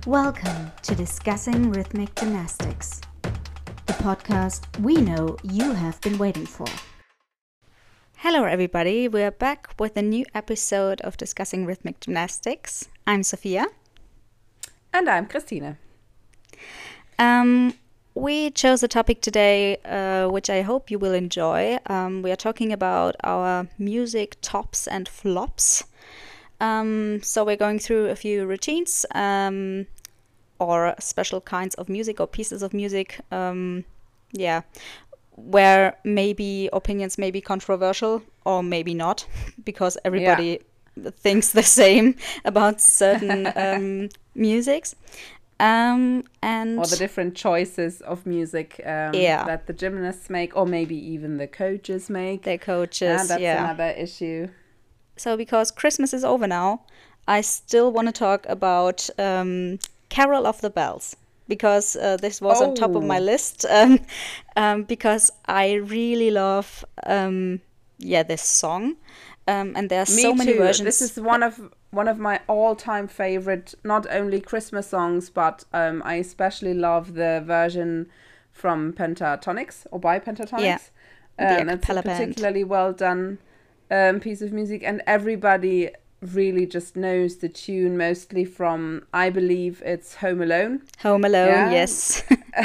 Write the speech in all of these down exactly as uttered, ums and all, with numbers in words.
Welcome to Discussing Rhythmic Gymnastics, the podcast we know you have been waiting for. Hello everybody, we're back with a new episode of Discussing Rhythmic Gymnastics. I'm Sophia. And I'm Christine. Um, we chose a topic today uh, which I hope you will enjoy. Um, we are talking about our music tops and flops. Um, so we're going through a few routines um, or special kinds of music or pieces of music. Um, yeah, where maybe opinions may be controversial or maybe not, because everybody yeah. thinks the same about certain um, musics. Um, and or the different choices of music um, yeah. that the gymnasts make, or maybe even the coaches make. The coaches, and that's yeah. another issue. So because Christmas is over now, I still want to talk about um, Carol of the Bells, because uh, this was oh. on top of my list, um, um, because I really love um, yeah this song, um, and there are Me so many too. versions. This is one of one of my all-time favorite, not only Christmas songs, but um, I especially love the version from Pentatonix or by Pentatonix. Yeah, um, it's a particularly band. well done um, piece of music, and everybody really just knows the tune mostly from, I believe it's Home Alone. Home Alone, yeah? yes.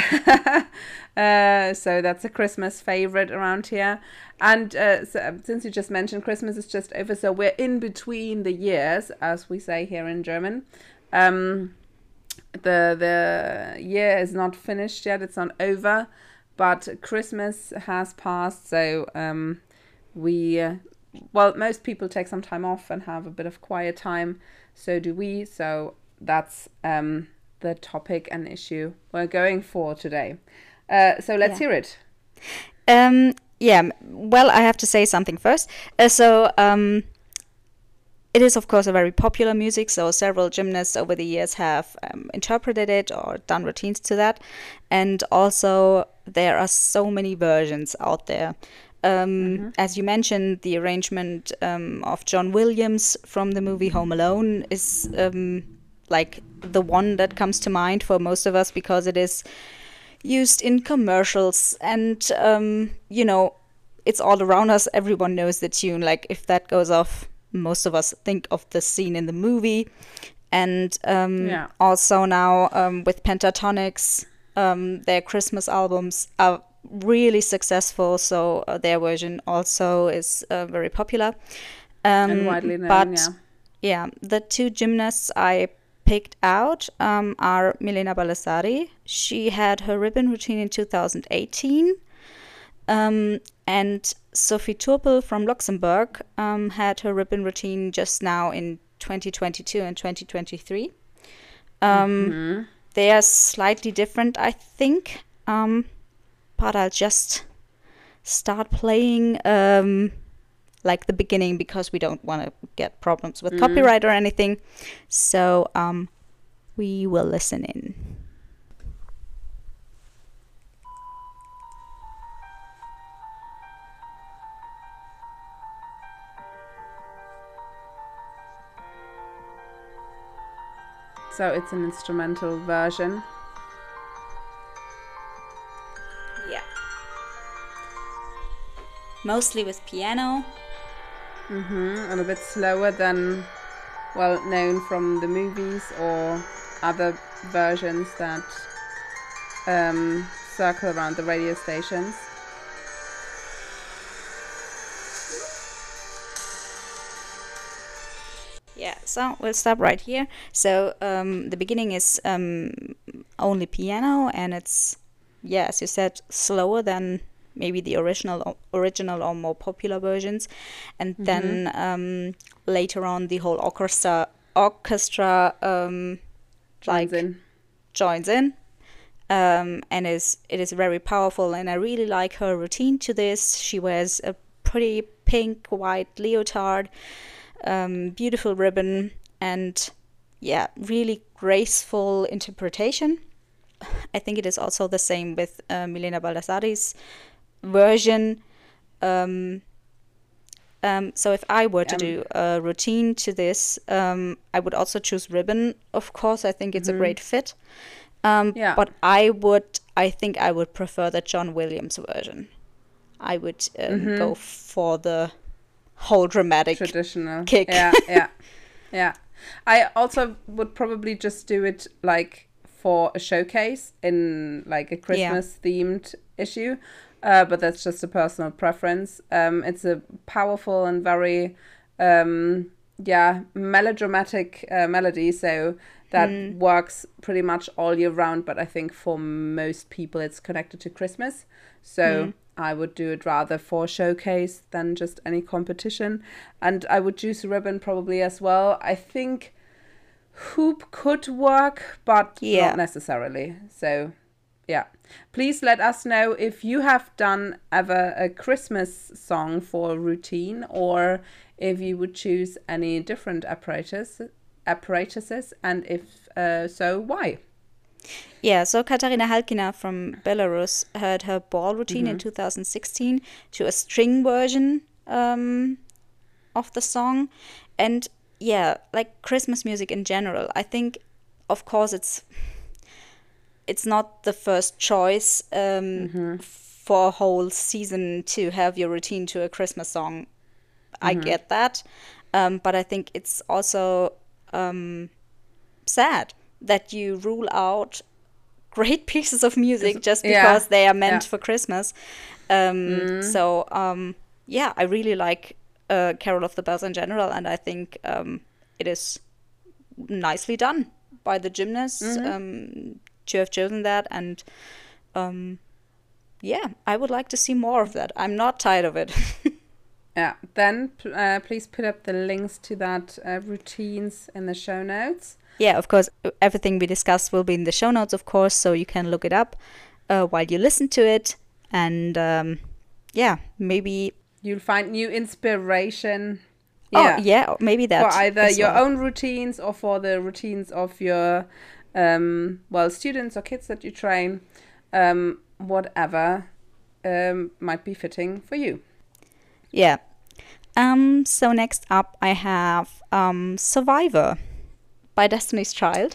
uh, so that's a Christmas favorite around here. And uh, so, since you just mentioned Christmas is just over, so we're in between the years, as we say here in German. Um, the the year is not finished yet, it's not over, but Christmas has passed, so um, we... Uh, Well, most people take some time off and have a bit of quiet time. So do we. So that's um, the topic and issue we're going for today. Uh, so let's yeah. hear it. Um, yeah, well, I have to say something first. Uh, so um, it is, of course, a very popular music. So several gymnasts over the years have um, interpreted it or done routines to that. And also there are so many versions out there. Um, mm-hmm. As you mentioned, the arrangement um, of John Williams from the movie Home Alone is um, like the one that comes to mind for most of us, because it is used in commercials and, um, you know, it's all around us. Everyone knows the tune. Like if that goes off, most of us think of the scene in the movie. And um, yeah. also now um, with Pentatonix, um, their Christmas albums are really successful, so uh, their version also is uh, very popular um, and widely known. But yeah. yeah, the two gymnasts I picked out um, are Milena Baldassarri. She had her ribbon routine in two thousand eighteen, um, and Sophie Turpel from Luxembourg um, had her ribbon routine just now in twenty twenty-two and twenty twenty-three. Um, mm-hmm. They are slightly different, I think. Um, But I'll just start playing um, like the beginning, because we don't want to get problems with mm. copyright or anything. So um, we will listen in. So it's an instrumental version. Mostly with piano. Mm-hmm. And a bit slower than, well, known from the movies or other versions that um, circle around the radio stations. Yeah, so we'll stop right here. So um, the beginning is um, only piano, and it's, yeah, as you said, slower than maybe the original original or more popular versions, and mm-hmm. then um, later on the whole orchestra orchestra um, joins like in. joins in um, and is it is very powerful, and I really like her routine to this. She wears a pretty pink white leotard, um, beautiful ribbon, and yeah, really graceful interpretation. I think it is also the same with uh, Milena Baldassarri's version. Um, Um, so if I were to Um, do a routine to this, um, I would also choose Ribbon, of course. I think it's a great fit. Um, Yeah. But I would, I think I would prefer the John Williams version. I would um, go for the whole dramatic Traditional. kick. Yeah, yeah, yeah. I also would probably just do it like for a showcase in like a Christmas themed issue. Uh, but that's just a personal preference. Um, it's a powerful and very, um, yeah, melodramatic uh, melody. So that works pretty much all year round. But I think for most people, it's connected to Christmas. So I would do it rather for showcase than just any competition. And I would choose Ribbon probably as well. I think Hoop could work, but Yeah. not necessarily. So yeah, please let us know if you have done ever a Christmas song for a routine, or if you would choose any different apparatus apparatuses, and if uh, so, why? Yeah, so Katarina Halkina from Belarus had her ball routine in two thousand sixteen to a string version um, of the song. And yeah, like Christmas music in general, I think, of course, it's it's not the first choice um, for a whole season to have your routine to a Christmas song. I get that. Um, but I think it's also um, sad that you rule out great pieces of music just yeah, because they are meant yeah. for Christmas. Um, So, um, yeah, I really like uh, Carol of the Bells in general, and I think um, it is nicely done by the gymnasts um, to have chosen that. And um, yeah, I would like to see more of that. I'm not tired of it. Yeah, then uh, please put up the links to that uh, routines in the show notes. Yeah, of course, everything we discussed will be in the show notes, of course, so you can look it up uh, while you listen to it. And um, yeah, maybe... You'll find new inspiration. Yeah. Oh, yeah, maybe that. For either as your well. own routines or for the routines of your, um, well, students or kids that you train. Um, whatever um, might be fitting for you. Yeah. Um. So next up, I have um, Survivor by Destiny's Child.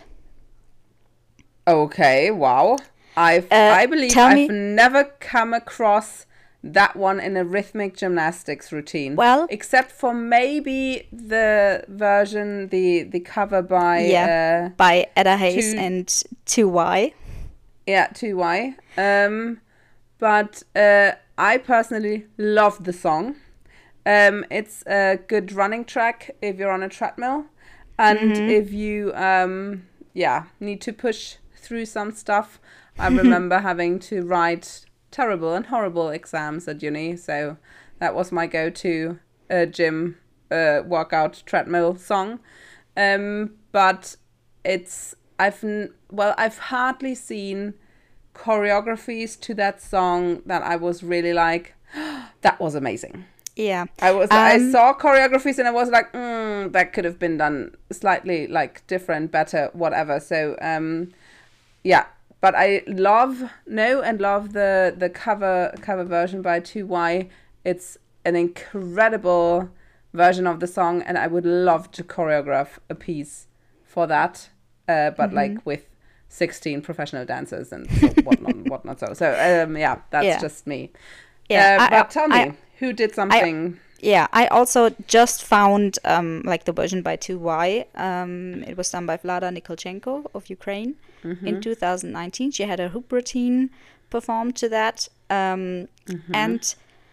Okay, wow. I've, Uh, I believe tell I've me- never come across that one in a rhythmic gymnastics routine. Well- except for maybe the version, the, the cover by... Yeah, Uh, by Etta Hayes two- and two Y. Yeah, two Y. Um, but uh, I personally love the song. Um, it's a good running track if you're on a treadmill. And if you, um, yeah, need to push through some stuff. I remember having to write terrible and horrible exams at uni. So that was my go-to uh, gym uh, workout treadmill song. Um, but it's, I've, n- well, I've hardly seen choreographies to that song that I was really like, that was amazing. Yeah. I was I Um, saw choreographies and I was like, mm, that could have been done slightly like different, better, whatever. So um, yeah. But I love know and love the the cover cover version by two Y. It's an incredible version of the song, and I would love to choreograph a piece for that. Uh, but like with sixteen professional dancers and so whatnot, whatnot. So so um, yeah, that's Yeah. just me. Yeah, Uh, I- but tell me, I- who did something? Yeah, I also just found um, like the version by two Y. Um, it was done by Vlada Nikolchenko of Ukraine in two thousand nineteen. She had a hoop routine performed to that. Um, And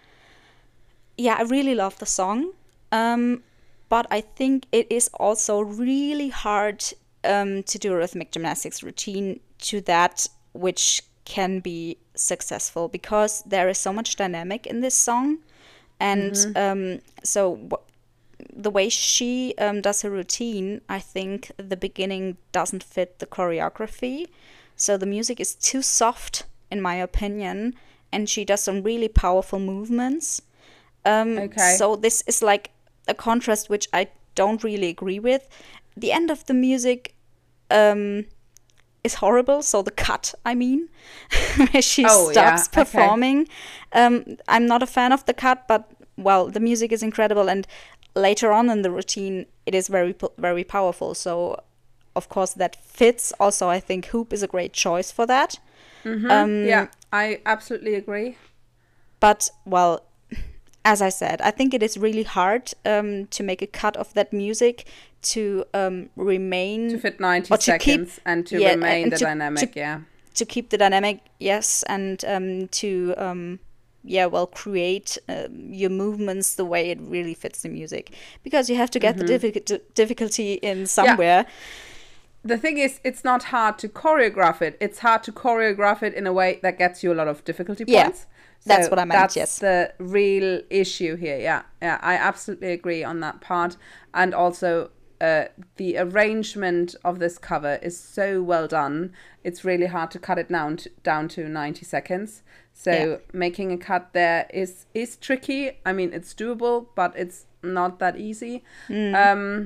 yeah, I really love the song. Um, but I think it is also really hard um, to do a rhythmic gymnastics routine to that which can be successful, because there is so much dynamic in this song. And um, so w- the way she um, does her routine, I think the beginning doesn't fit the choreography. So the music is too soft, in my opinion, and she does some really powerful movements. Um, Okay. So this is like a contrast which I don't really agree with. The end of the music um, is horrible. So the cut, I mean, where she Oh, yeah, stops okay. performing. Um, I'm not a fan of the cut, but well, the music is incredible, and later on in the routine, it is very, very powerful. So, of course, that fits. Also, I think Hoop is a great choice for that. Mm-hmm. Um, yeah, I absolutely agree. But, well, as I said, I think it is really hard um, to make a cut of that music to um, remain... To fit ninety seconds keep, and to yeah, remain and the to, dynamic, to, yeah. To keep the dynamic, yes, and um, to, um, yeah, well, create um, your movements the way it really fits the music. Because you have to get mm-hmm. the diffi- difficulty in somewhere. Yeah. The thing is, it's not hard to choreograph it. It's hard to choreograph it in a way that gets you a lot of difficulty yeah. points. So that's what I meant, that's yes. the real issue here. Yeah, yeah, I absolutely agree on that part. And also, uh, the arrangement of this cover is so well done. It's really hard to cut it down to, down to ninety seconds. So yeah. making a cut there is is tricky. I mean, it's doable, but it's not that easy. Mm. Um,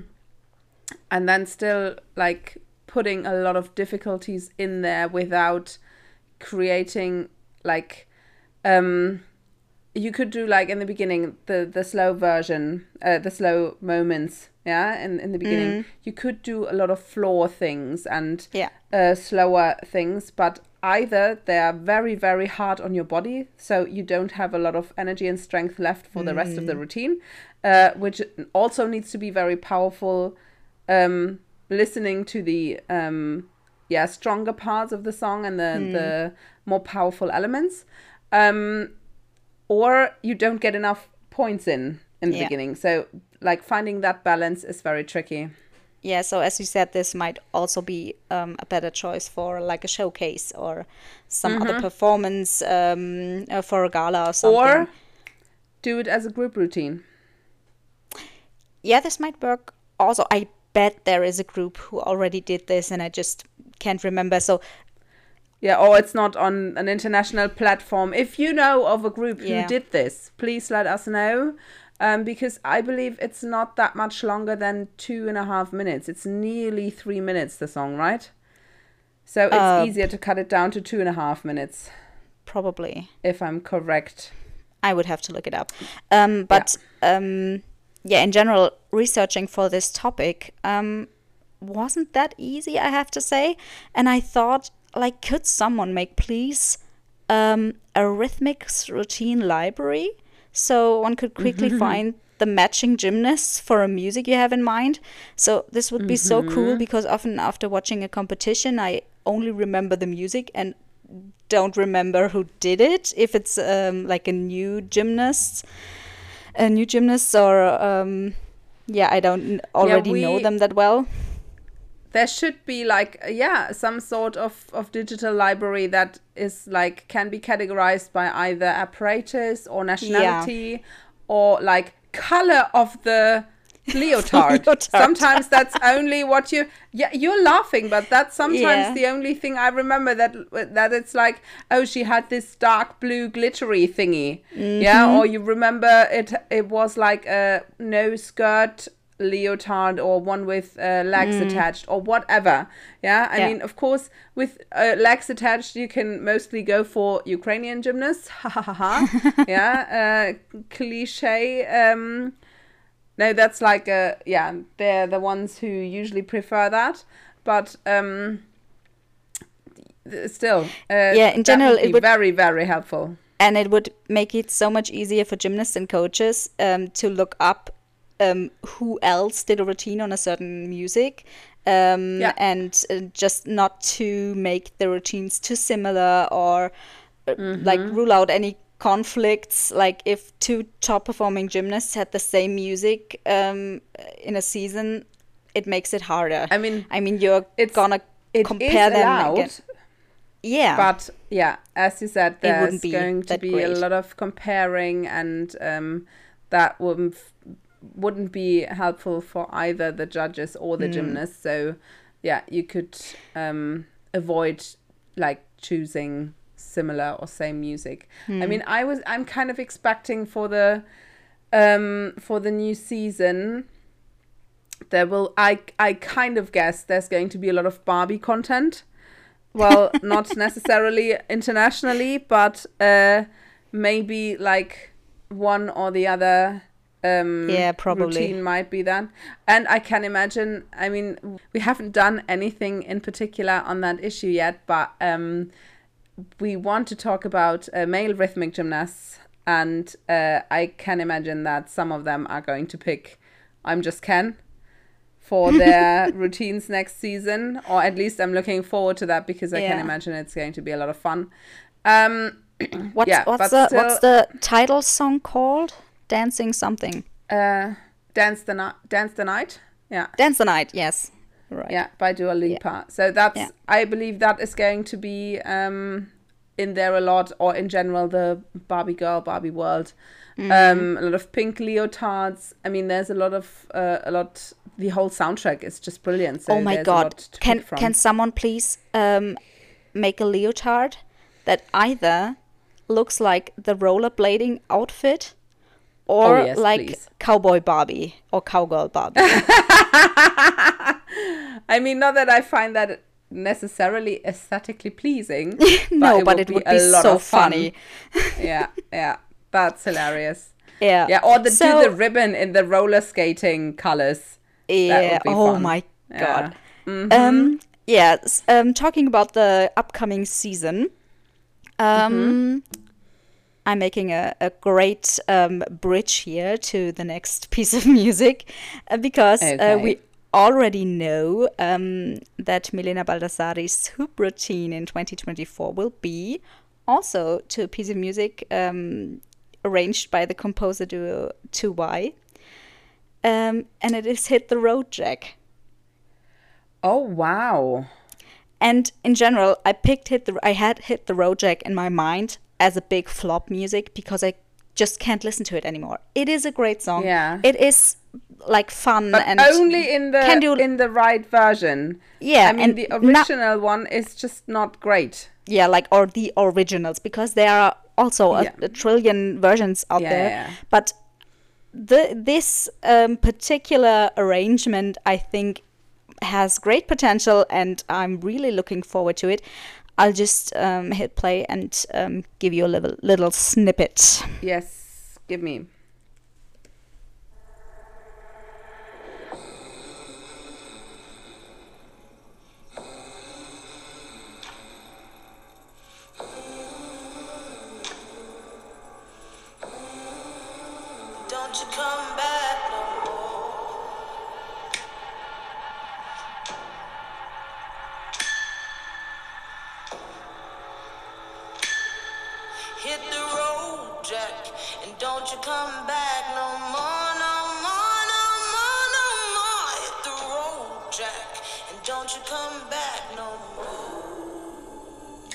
and then still, like, putting a lot of difficulties in there without creating, like... Um, you could do like in the beginning the the slow version, uh, the slow moments. Yeah, in in the beginning, mm. you could do a lot of floor things and yeah. uh, slower things, but either they are very very hard on your body, so you don't have a lot of energy and strength left for mm. the rest of the routine, uh, which also needs to be very powerful. Um, listening to the um, yeah stronger parts of the song and the mm. the more powerful elements. Um, or you don't get enough points in in the yeah. beginning. So, like, finding that balance is very tricky. Yeah, so as you said, this might also be um, a better choice for, like, a showcase or some mm-hmm. other performance um, uh, for a gala or something. Or do it as a group routine. Yeah, this might work also. I bet there is a group who already did this and I just can't remember. So... Yeah, or it's not on an international platform. If you know of a group who yeah. did this, please let us know. Um, because I believe it's not that much longer than two and a half minutes. It's nearly three minutes, the song, right? So it's uh, easier to cut it down to two and a half minutes. Probably. If I'm correct. I would have to look it up. Um, but yeah. Um, yeah, in general, researching for this topic um, wasn't that easy, I have to say. And I thought... Like, could someone make, please, um, a rhythmics routine library? So one could quickly mm-hmm. find the matching gymnasts for a music you have in mind. So this would be mm-hmm. so cool because often after watching a competition, I only remember the music and don't remember who did it. If it's um, like a new gymnast, a new gymnast or, um, yeah, I don't already yeah, we- know them that well. There should be like, yeah, some sort of, of digital library that is like, can be categorized by either apparatus or nationality yeah. or like color of the leotard. leotard. Sometimes that's only what you, yeah, you're laughing, but that's sometimes yeah. the only thing I remember that, that it's like, oh, she had this dark blue glittery thingy. Mm-hmm. Yeah. Or you remember it, it was like a no skirt leotard or one with uh, legs mm. attached or whatever. Yeah, I yeah. mean, of course, with uh, legs attached, you can mostly go for Ukrainian gymnasts. Ha ha ha ha. Yeah, uh, cliche. Um, no, that's like a yeah. They're the ones who usually prefer that, but um, still, uh, yeah. In general, would be it would very very helpful, and it would make it so much easier for gymnasts and coaches um, to look up. Um, who else did a routine on a certain music um, yeah. and uh, just not to make the routines too similar or uh, mm-hmm. like rule out any conflicts. Like if two top performing gymnasts had the same music um, in a season, it makes it harder. I mean, I mean you're it's, gonna it compare them allowed, again. Yeah, but yeah, as you said, there's going to be great. a lot of comparing, and um, that wouldn't. wouldn't be helpful for either the judges or the mm. gymnasts. So yeah, you could um, avoid like choosing similar or same music. Mm. I mean, I was I'm kind of expecting for the um, for the new season there will I I kind of guess there's going to be a lot of Barbie content. Well, not necessarily internationally, but uh, maybe like one or the other um, Yeah, probably. routine might be that. And I can imagine, I mean, we haven't done anything in particular on that issue yet, but um, we want to talk about uh, male rhythmic gymnasts. And uh, I can imagine that some of them are going to pick I'm Just Ken for their routines next season. Or at least I'm looking forward to that because I can Yeah. imagine it's going to be a lot of fun. Um, What's yeah, what's but the still- what's the title song called? Dancing something. uh, Dance the Night. Dance the Night. Yeah. Dance the Night. Yes. Right. Yeah, by Dua Lipa. So that's, Yeah. I believe that is going to be um, in there a lot, or in general, the Barbie girl, Barbie world. Mm-hmm. Um, a lot of pink leotards. I mean, there's a lot of, uh, a lot, the whole soundtrack is just brilliant. So Oh my there's a lot God! to Can pick from. can someone please um, make a leotard that either looks like the rollerblading outfit or Oh, yes, like please. cowboy Barbie or cowgirl Barbie? I mean, not that I find that necessarily aesthetically pleasing. No, it but would it be would a be lot so of fun. funny. Yeah, yeah. That's hilarious. Yeah. Yeah, or the So- do the ribbon in the roller skating colors. Yeah. would be Oh fun. my Yeah. God. Mhm. Um. Yeah. s- Um. Talking about the upcoming season. Um. Mm-hmm. I'm making a, a great um, bridge here to the next piece of music uh, because uh, Okay. we already know um, that Milena Baldassari's hoop routine in twenty twenty-four will be also to a piece of music um, arranged by the composer duo two Y. Um, and it is Hit the Road Jack. Oh, wow. And in general, I picked Hit the I had Hit the Road Jack in my mind as a big flop music because I just can't listen to it anymore. It is a great song. Yeah. It is like fun But and only in the can do in the right version. Yeah, I mean, and the no- original one is just not great. yeah, like or the originals because there are also a, Yeah. a trillion versions out Yeah, there. yeah. But the this um, particular arrangement, I think, has great potential, and I'm really looking forward to it. I'll just um, hit play and um, give you a little little snippet. Yes, give me. Don't you come back no more. Hit the road, Jack, and don't you come back no more, no more, no more, no more. Hit the road, Jack, and don't you come back no more.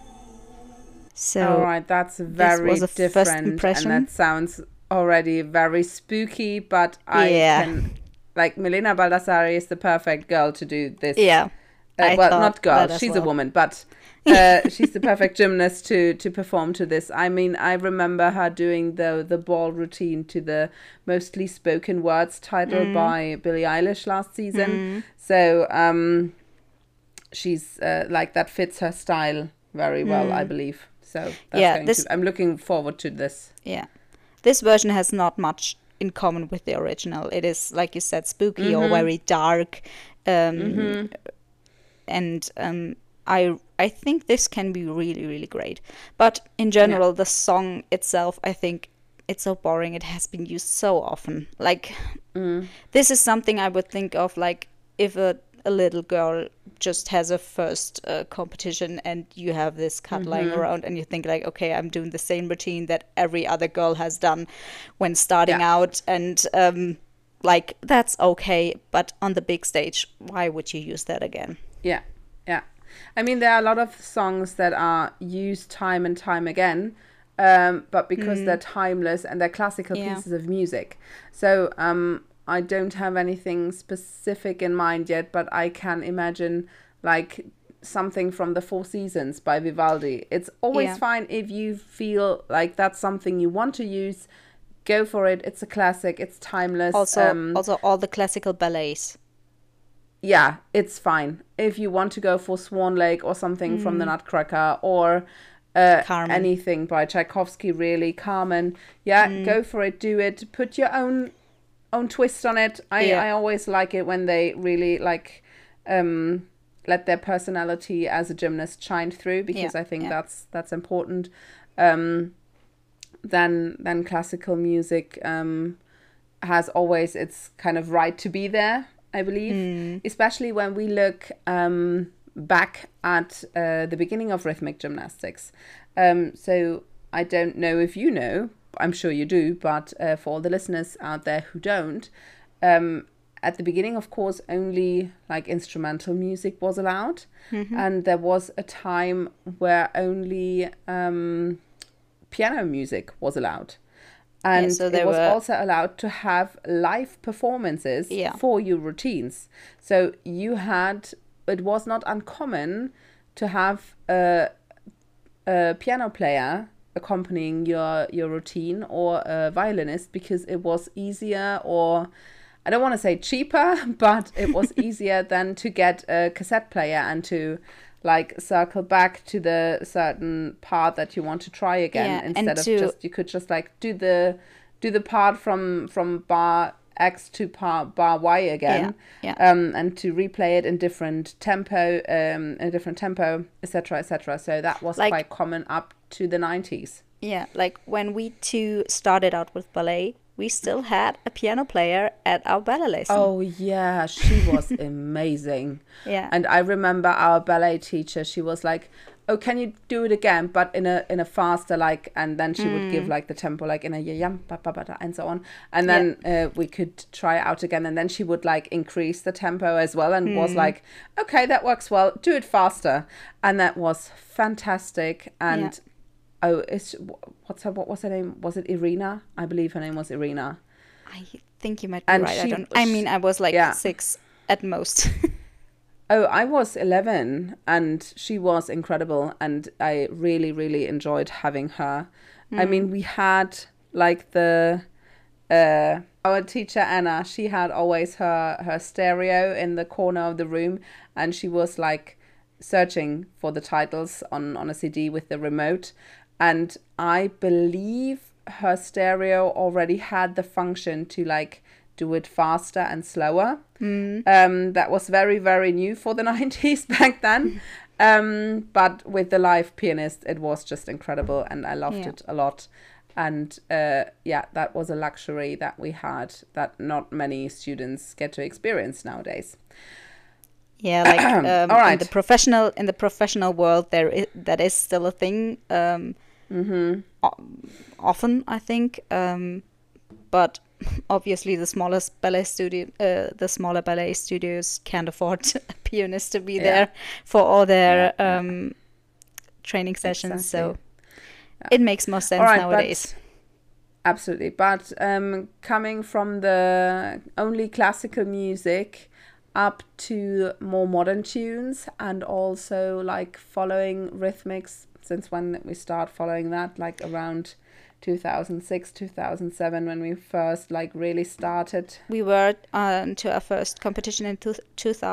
So All right, that's very was a first different, impression. and that sounds already very spooky. But I Yeah. can, like, Milena Baldassari is the perfect girl to do this. yeah, Uh, I well, thought not girl. that as She's a well. woman, but uh, she's the perfect gymnast to to perform to this. I mean, I remember her doing the the ball routine to the Mostly Spoken Words title Mm. by Billie Eilish last season. So um, she's uh, like that fits her style very well, I believe. So that's Mm. Yeah, going this- to, I'm looking forward to this. Yeah. This version has not much in common with the original. It is, like you said, spooky or very dark. Um, And um, I I think this can be really, really great. But in general, the song itself, I think it's so boring. It has been used so often. Like, this is something I would think of, like, if a, a little girl just has a first uh, competition and you have this cut lying around and you think like, okay, I'm doing the same routine that every other girl has done when starting Yeah. out, and um, like, that's okay, but on the big stage, why would you use that again? Yeah, yeah. I mean, there are a lot of songs that are used time and time again, um, but because they're timeless and they're classical Yeah. pieces of music. So um, I don't have anything specific in mind yet, but I can imagine like something from the Four Seasons by Vivaldi. It's always Yeah. fine if you feel like that's something you want to use. Go for it. It's a classic. It's timeless. Also, um, also all the classical ballets. yeah, it's fine. If you want to go for Swan Lake or something from the Nutcracker, or uh, Carmen. anything by Tchaikovsky, really. Carmen, yeah, Mm. go for it, do it, put your own own twist on it. I, Yeah. I always like it when they really like um, let their personality as a gymnast shine through, because Yeah, I think yeah. that's that's important. Um, then then classical music um, has always its kind of right to be there, I believe, Mm. especially when we look um, back at uh, the beginning of rhythmic gymnastics. Um, so I don't know if you know, I'm sure you do, but uh, for all the listeners out there who don't, um, at the beginning, of course, only like instrumental music was allowed. Mm-hmm. And there was a time where only um, piano music was allowed. And so it there was were- also allowed to have live performances Yeah. for your routines. So you had, it was not uncommon to have a, a piano player accompanying your, your routine, or a violinist, because it was easier, or I don't want to say cheaper, but it was easier than to get a cassette player and to like circle back to the certain part that you want to try again, Yeah, and instead of to- just, you could just like do the do the part from from bar X to bar, bar Y again, Yeah, Um, and to replay it in different tempo, um, in a different tempo, et cetera, et cetera. So that was Like- quite common up to the nineties. Yeah, like when we two started out with ballet, we still had a piano player at our ballet lesson. Oh yeah, she was amazing. Yeah. And I remember our ballet teacher, she was like, "Oh, can you do it again, but in a in a faster, like," and then she would give like the tempo like in a yam ba ba ba da, and so on. And then uh, we could try it out again, and then she would like increase the tempo as well, and was like, "Okay, that works well. Do it faster." And that was fantastic. And oh, it's what's her what was her name? Was it Irina? I believe her name was Irina. I think you might be And right. I she- don't. I mean, I was like yeah. six at most. Oh, I was eleven, and she was incredible, and I really, really enjoyed having her. I mean, we had like the uh, our teacher Anna. She had always her her stereo in the corner of the room, and she was like searching for the titles on on a C D with the remote. And I believe her stereo already had the function to like do it faster and slower. Um, that was very, very new for the nineties back then. Um, but with the live pianist, it was just incredible, and I loved Yeah. it a lot. And uh, yeah, that was a luxury that we had that not many students get to experience nowadays. Yeah, like um, All in right. the professional in the professional world, there is, that is still a thing. Um, o- often, I think, um, but obviously the smallest ballet studio, uh, the smaller ballet studios can't afford a pianist to be Yeah. there for all their Yeah, yeah. um, training sessions. So Exactly. it makes more sense All right, nowadays. but absolutely. But um, coming from the only classical music up to more modern tunes, and also like following rhythmics, since when we start following that, like around two thousand six, two thousand seven, when we first like really started. We were on to our first competition in two-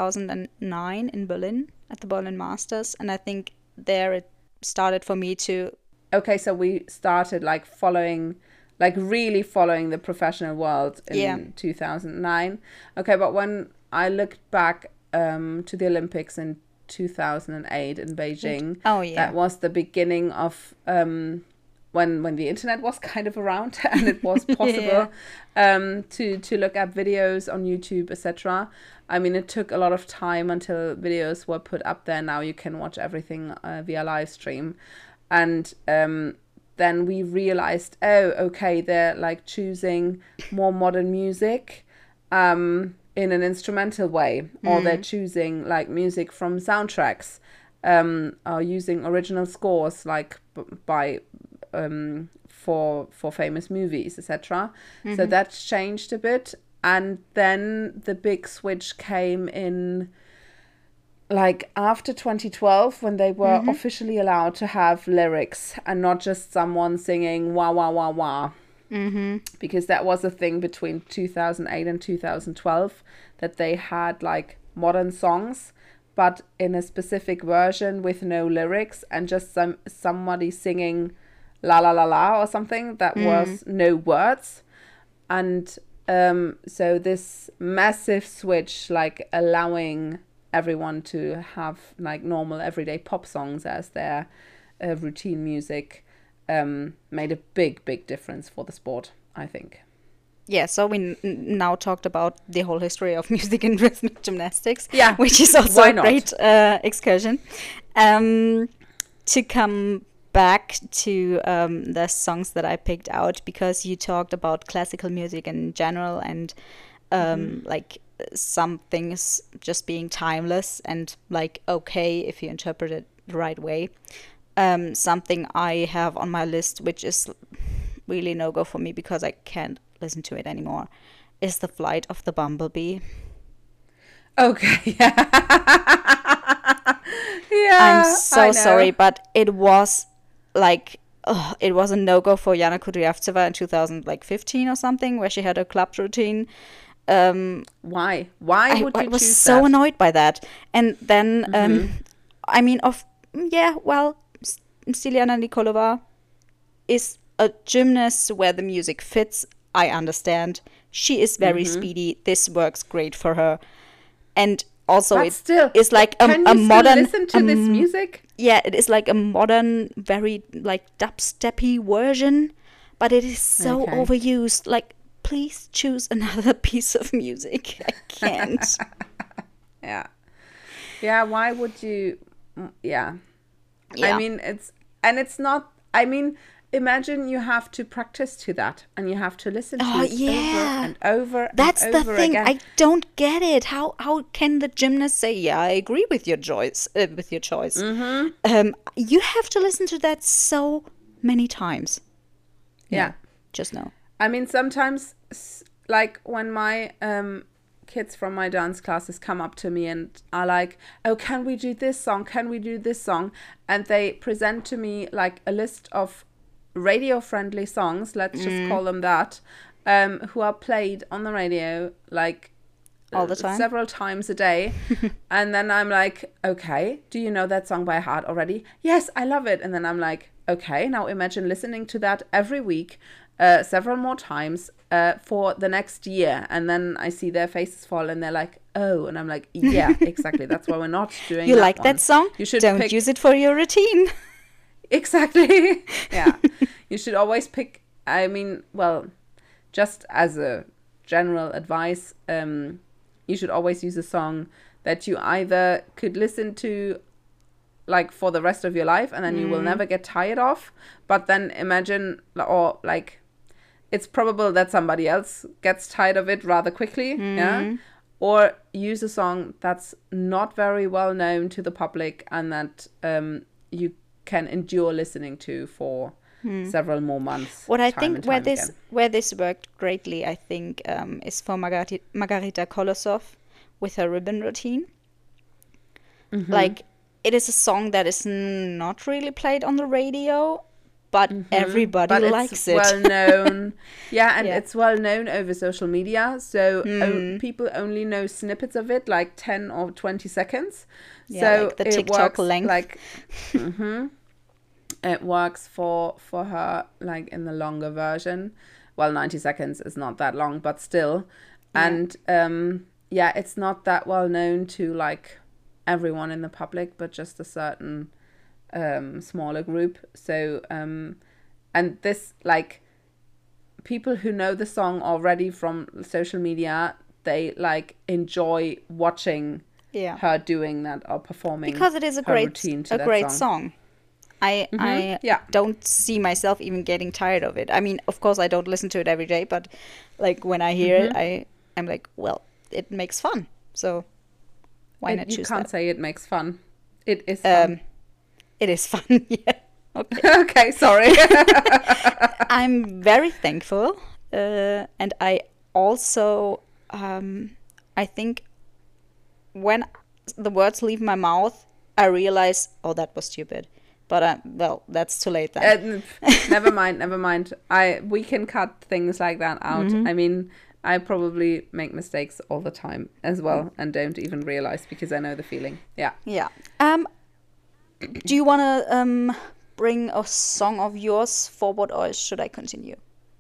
2009 in Berlin at the Berlin Masters, and I think there it started for me to Okay, so we started like following, like really following the professional world in Yeah. two thousand nine. Okay, but when I looked back um, to the Olympics in two thousand eight in Beijing, Oh, yeah. that was the beginning of um, when when the internet was kind of around and it was possible um, to to look at videos on YouTube, et cetera. I mean, it took a lot of time until videos were put up there. Now you can watch everything uh, via live stream. And um, then we realized, oh, okay, they're like choosing more modern music um, in an instrumental way, or they're choosing like music from soundtracks, um, or using original scores like b- by um, for for famous movies, et cetera. So that's changed a bit, and then the big switch came in. Like after twenty twelve, when they were officially allowed to have lyrics and not just someone singing wah wah wah wah, mm-hmm. because that was a thing between two thousand eight and two thousand twelve, that they had like modern songs, but in a specific version with no lyrics and just some somebody singing la la la la or something that Mm. was no words. And um, so this massive switch, like allowing everyone to have like normal everyday pop songs as their uh, routine music, um, made a big, big difference for the sport, I think. Yeah, so we n- now talked about the whole history of music and rhythmic gymnastics, Yeah, which is also why a not? great uh, excursion. Um, to come back to um, the songs that I picked out, because you talked about classical music in general and um, Mm-hmm. like some things just being timeless and like okay if you interpret it the right way. Um, something I have on my list, which is really no go for me because I can't listen to it anymore, is The Flight of the Bumblebee. Okay, yeah. yeah, I'm I so know. sorry, but it was like ugh, it was a no go for Yana Kudryavtseva in two thousand fifteen or something, where she had a club routine. Um, Why? Why I, would you I was choose so that? annoyed by that. And then, um, I mean, of yeah, well, S- Stiliana Nikolova is a gymnast where the music fits. I understand. She is very speedy. This works great for her. And also, But it still, is like a, can a you still modern. listen to a this m- music? Yeah, it is like a modern, very like dubsteppy version, but it is so Okay. overused. Like, please choose another piece of music. I can't. Yeah. Yeah, why would you? mm, Yeah. Yeah. I mean, it's, and it's not, I mean, imagine you have to practice to that and you have to listen to Oh, it yeah. over and over That's and the over thing. again. I don't get it. How how can the gymnast say, "Yeah, I agree with your choice"? Uh, with your choice, Mm-hmm. um, you have to listen to that so many times. Yeah. Just no. I mean, sometimes, s- like when my um, kids from my dance classes come up to me and are like, "Oh, can we do this song? Can we do this song?" And they present to me like a list of radio-friendly songs, let's just call them that, um, who are played on the radio like All the uh, time? several times a day. And then I'm like, okay, do you know that song by heart already? Yes, I love it. And then I'm like, okay, now imagine listening to that every week, uh, several more times uh, for the next year. And then I see their faces fall and they're like, oh, and I'm like, yeah, exactly. That's why we're not doing You that like one. that song? You should Don't pick- use it for your routine. Exactly. Yeah. You should always pick, I mean, well, just as a general advice, um, you should always use a song that you either could listen to like for the rest of your life and then you will never get tired of, but then imagine, or like, it's probable that somebody else gets tired of it rather quickly. Yeah. Or use a song that's not very well known to the public and that um, you can endure listening to for several more months. What I time think and where time this again. where this worked greatly, I think, um, is for Margarita, Margarita Kolosov with her ribbon routine. Mm-hmm. Like, it is a song that is not really played on the radio, but everybody Mm-hmm. But likes it's it. well known. Yeah, and Yeah. it's well known over social media. So Hmm. o- people only know snippets of it, like ten or twenty seconds. Yeah, so like the it TikTok works length. like mhm. It works for for her like in the longer version. Well, ninety seconds is not that long, but still. Yeah. And um yeah, it's not that well known to like everyone in the public, but just a certain um smaller group. So um and this like people who know the song already from social media, they like enjoy watching Yeah. her doing that or performing Because it is a her great routine to a that great song. song. I I yeah. don't see myself even getting tired of it. I mean, of course, I don't listen to it every day, but like when I hear it, I I'm like, well, it makes fun, so why It- not you choose can't that? say it makes fun. It is fun. Um, it is fun. Yeah. Okay. Okay, sorry. I'm very thankful, uh, and I also um, I think when the words leave my mouth, I realize, oh, that was stupid. But uh, well, that's too late then. Uh, never mind, never mind. I we can cut things like that out. Mm-hmm. I mean, I probably make mistakes all the time as well and don't even realize because I know the feeling. Yeah. Yeah. Um, do you want to um bring a song of yours forward, or should I continue?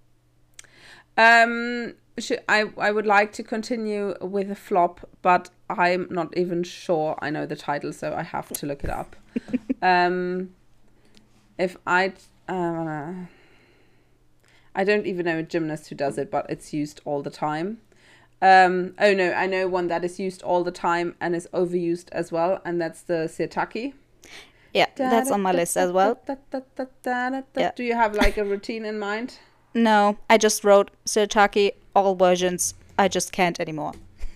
Um, should, I I would like to continue with a flop, but I'm not even sure I know the title, so I have to look it up. um, if I uh, I don't even know a gymnast who does it, but it's used all the time. Um, oh no, I know one that is used all the time and is overused as well, and that's the sirtaki. Yeah, that's on my list as well. Yeah. Do you have like a routine in mind? No, I just wrote sirtaki, all versions. I just can't anymore.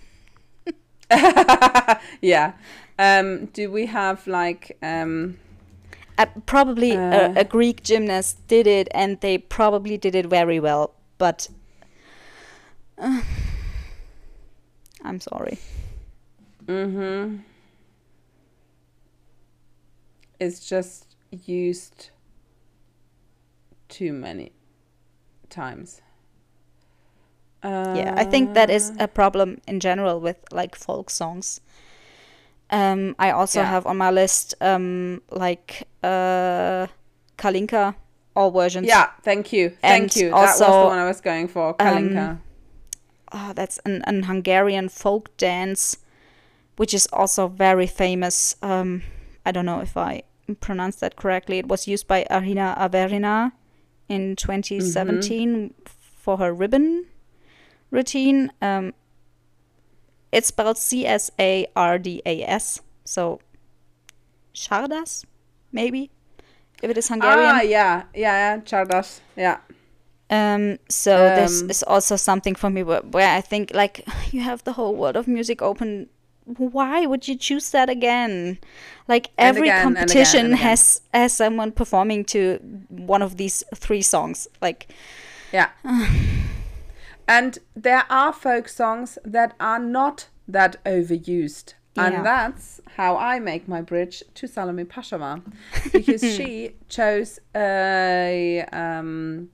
Yeah. Um, do we have like um Uh, probably Uh. a, a Greek gymnast did it, and they probably did it very well, but uh, I'm sorry. mm-hmm. It's just used too many times. Uh, Yeah, I think that is a problem in general with like folk songs. Um, I also Yeah. have on my list um, like uh, Kalinka, all versions. Yeah, thank you. Thank And you. That was the also, one I was going for, Kalinka. Oh, that's an, an Hungarian folk dance, which is also very famous. Um, I don't know if I pronounced that correctly. It was used by Arina Averina in twenty seventeen for her ribbon routine. Um, it's spelled C S A R D A S, so Chardas, maybe, if it is Hungarian. Ah, yeah, yeah, yeah, Chardas, yeah. Um, so this Um, is also something for me where, where I think, like, you have the whole world of music open. Why would you choose that again? Like, And every again, and again, competition and again. has has someone performing to one of these three songs. Like, Yeah. And there are folk songs that are not that overused. Yeah. And that's how I make my bridge to Salome Pashava. Because she chose a um,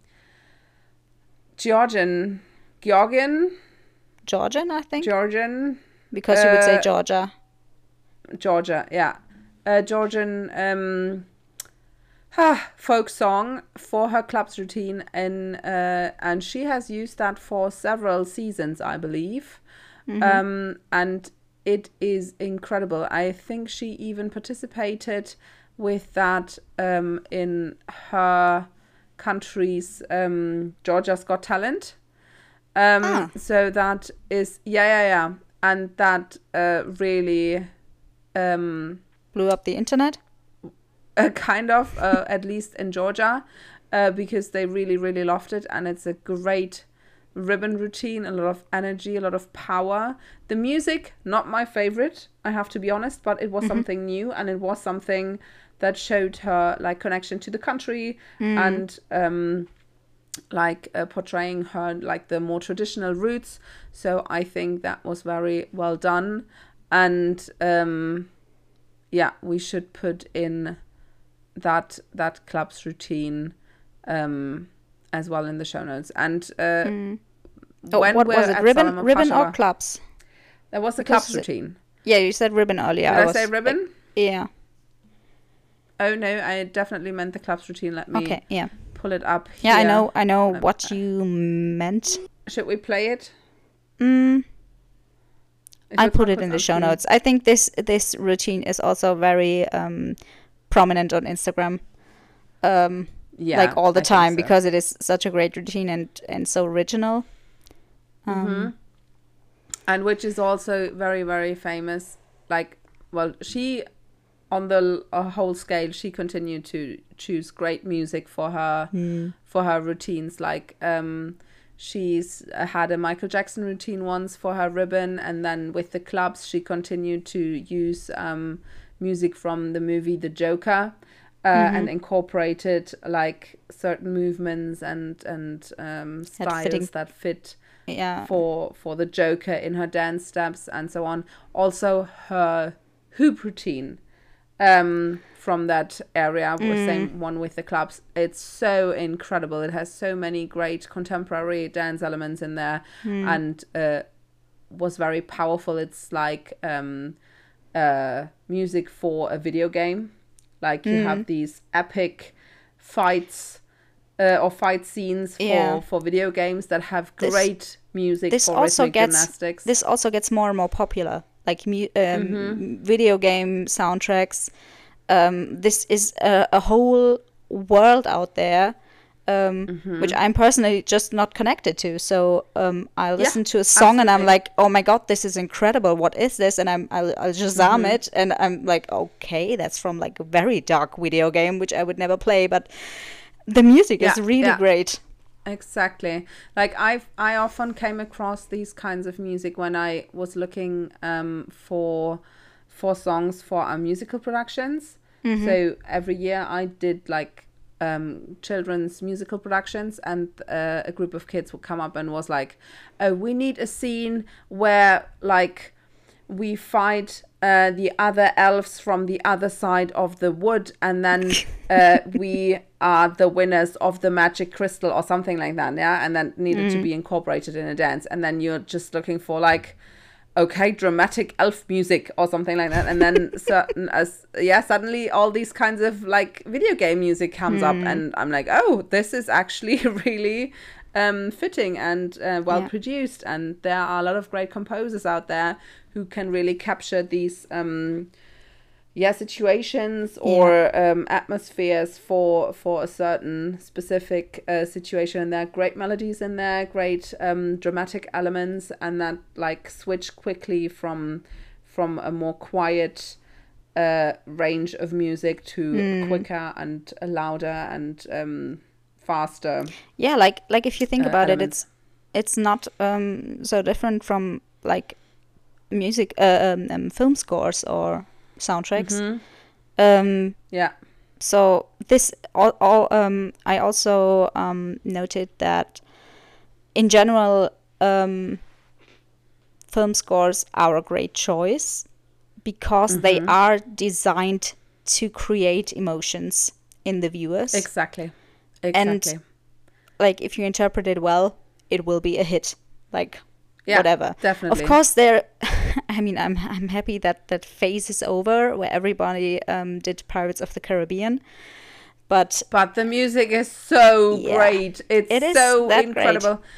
Georgian, Georgian, Georgian, I think, Georgian, because you would say uh, Georgia. Georgia, yeah. A Georgian um, ah, folk song for her club's routine, and uh, and she has used that for several seasons, I believe. Um, and it is incredible. I think she even participated with that um, in her country's um, Georgia's Got Talent. Um, Ah. So that is, yeah, yeah, yeah. And that uh, really... Um, Blew up the internet. uh, kind of, uh, at least in Georgia, uh, because they really, really loved it. And it's a great ribbon routine, a lot of energy, a lot of power. The music, not my favorite, I have to be honest, but it was something new, and it was something that showed her like connection to the country and um, like uh, portraying her like the more traditional roots. So I think that was very well done. And um, yeah, we should put in that that club's routine um, as well in the show notes. And uh, Oh, when what we're was it? at Ribbon, Salome ribbon or Pashava- clubs? There was the Because club's it- routine. Yeah, you said ribbon earlier. Did I, was say like- ribbon? yeah. Oh no, I definitely meant the club's routine. Let me Okay. Yeah. pull it up. Yeah, I here. know. I know Um, what you meant. Should we play it? Mm, If I'll it's put not it in the put show on notes. I think this this routine is also very um, prominent on Instagram, um, Yeah, like all the I think time, so. because it is such a great routine and and so original. Um, And which is also very, very famous. Like, well, she, on the uh, whole scale, she continued to choose great music for her for her routines. Like, um, she's uh, had a Michael Jackson routine once for her ribbon, and then with the clubs, she continued to use um, music from the movie The Joker. Uh, and incorporated like certain movements and and um, Had fitting- styles that fit Yeah. for for the Joker in her dance steps and so on. Also, her hoop routine um, from that area. Mm. Same one with the clubs. It's so incredible. It has so many great contemporary dance elements in there, mm. and uh, was very powerful. It's like um, uh, music for a video game. Like you mm. have these epic fights uh, or fight scenes for, yeah. for video games that have great this, music this for also rhythmic gets, gymnastics. This also gets more and more popular. Like mu- um, mm-hmm. video game soundtracks. Um, this is a, a whole world out there, um, mm-hmm. which I'm personally just not connected to. So um, I listen yeah, to a song absolutely. And I'm like, oh my god, this is incredible. What is this? And I'm I'll, I'll Shazam mm-hmm. it, and I'm like, okay, that's from like a very dark video game, which I would never play. But the music yeah, is really yeah. great. Exactly. Like I I often came across these kinds of music when I was looking um, for for songs for our musical productions. Mm-hmm. So every year I did like um, children's musical productions, and uh, a group of kids would come up and was like, oh, we need a scene where like we fight uh, the other elves from the other side of the wood, and then uh, we are the winners of the magic crystal or something like that, yeah, and then needed mm. to be incorporated in a dance. And then you're just looking for like, okay, dramatic elf music or something like that, and then certain as yeah suddenly all these kinds of like video game music comes mm. up, and I'm like, oh, this is actually really um fitting and uh, well yeah. produced, and there are a lot of great composers out there who can really capture these um yeah situations or yeah. um atmospheres for for a certain specific uh, situation. And there are great melodies in there, great um dramatic elements, and that like switch quickly from from a more quiet uh range of music to mm. quicker and uh, louder and um faster. Yeah, like like if you think uh, about elements. it, it's it's not um so different from like music uh, um, um film scores or soundtracks. Mm-hmm. Um, yeah. So this all, all um, I also um, noted that in general um, film scores are a great choice because mm-hmm. they are designed to create emotions in the viewers. Exactly. Exactly. And like if you interpret it well, it will be a hit. Like yeah, whatever. Definitely. Of course, there. I mean, I'm I'm happy that that phase is over where everybody um, did Pirates of the Caribbean, but but the music is so yeah, great. It's it is so incredible. Great.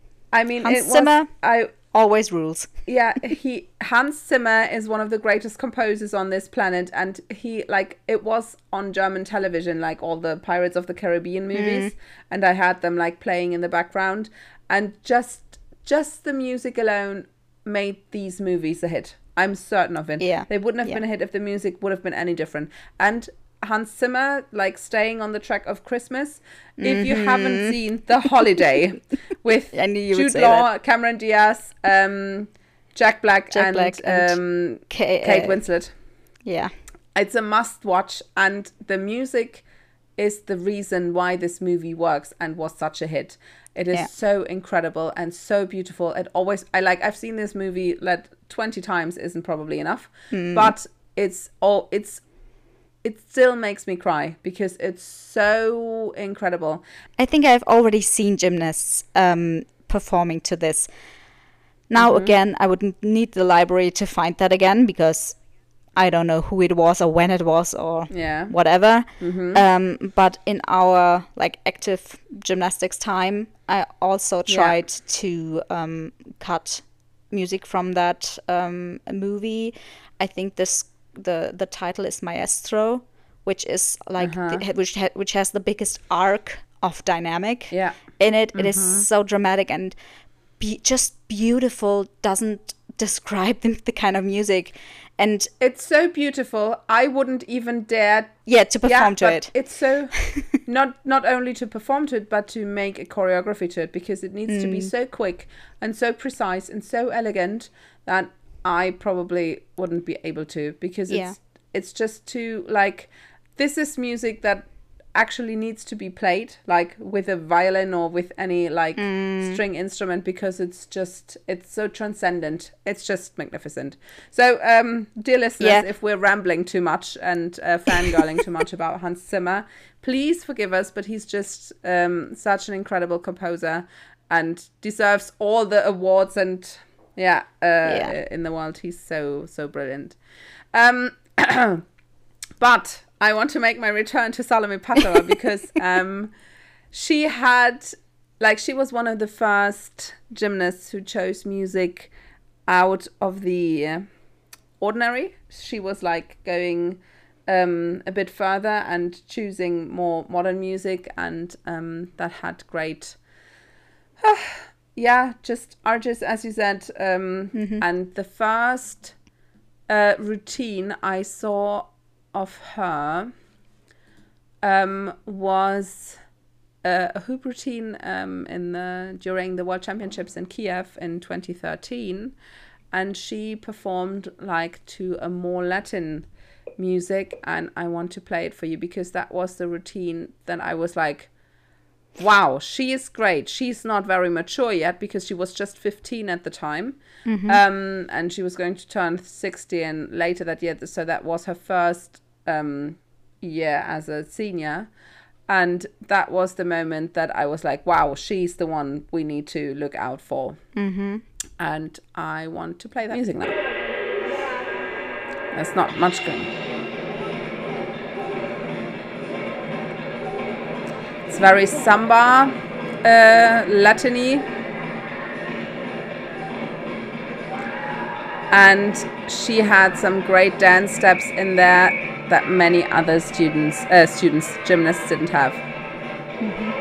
I mean, Hans it was, Zimmer I always rules. Yeah, he Hans Zimmer is one of the greatest composers on this planet, and he like it was on German television, like all the Pirates of the Caribbean movies, mm. and I had them like playing in the background, and just. Just the music alone made these movies a hit. I'm certain of it. Yeah. They wouldn't have yeah. been a hit if the music would have been any different. And Hans Zimmer, like staying on the track of Christmas, mm-hmm. if you haven't seen The Holiday with Jude Law, that. Cameron Diaz, um, Jack Black, Jack and, Black and um, K- Kate uh, Winslet. Yeah. It's a must watch, and the music is the reason why this movie works and was such a hit. It is yeah. so incredible and so beautiful. It always, I like, I've seen this movie like twenty times isn't probably enough, mm. but it's all, it's, it still makes me cry because it's so incredible. I think I've already seen gymnasts um, performing to this. Now, mm-hmm. again, I would need the library to find that again because I don't know who it was or when it was or yeah. whatever. Mm-hmm. Um, but in our like active gymnastics time, I also tried yeah. to um, cut music from that um, movie. I think this the the title is Maestro, which is like uh-huh. the, which ha- which has the biggest arc of dynamic yeah. in it. Mm-hmm. It is so dramatic and be- just beautiful. Doesn't describe the, the kind of music. And it's so beautiful. I wouldn't even dare. Yeah, to perform yeah, to but it. It's so not not only to perform to it, but to make a choreography to it because it needs mm. to be so quick and so precise and so elegant that I probably wouldn't be able to because it's yeah. it's just too like this is music that actually needs to be played like with a violin or with any like mm. string instrument, because it's just it's so transcendent. It's just magnificent. So um dear listeners, yeah. if we're rambling too much and uh, fangirling too much about Hans Zimmer, please forgive us, but he's just um such an incredible composer and deserves all the awards and yeah, uh, yeah. in the world. He's so so brilliant. um but I want to make my return to Salome Patova because um, she had, like, she was one of the first gymnasts who chose music out of the ordinary. She was, like, going um, a bit further and choosing more modern music, and um, that had great, uh, yeah, just artists, as you said. Um, mm-hmm. And the first uh, routine I saw of her um was uh, a hoop routine um in the during the World Championships in Kiev in twenty thirteen, and she performed like to a more Latin music, and I want to play it for you because that was the routine that I was like, wow, she is great. She's not very mature yet because she was just fifteen at the time. Mm-hmm. Um, and she was going to turn sixty and later that year. So that was her first um, year as a senior. And that was the moment that I was like, wow, she's the one we need to look out for. Mm-hmm. And I want to play that music now. There's not much going. It's very samba, uh, Latin-y. And she had some great dance steps in there that many other students, uh, students, gymnasts didn't have. Mm-hmm.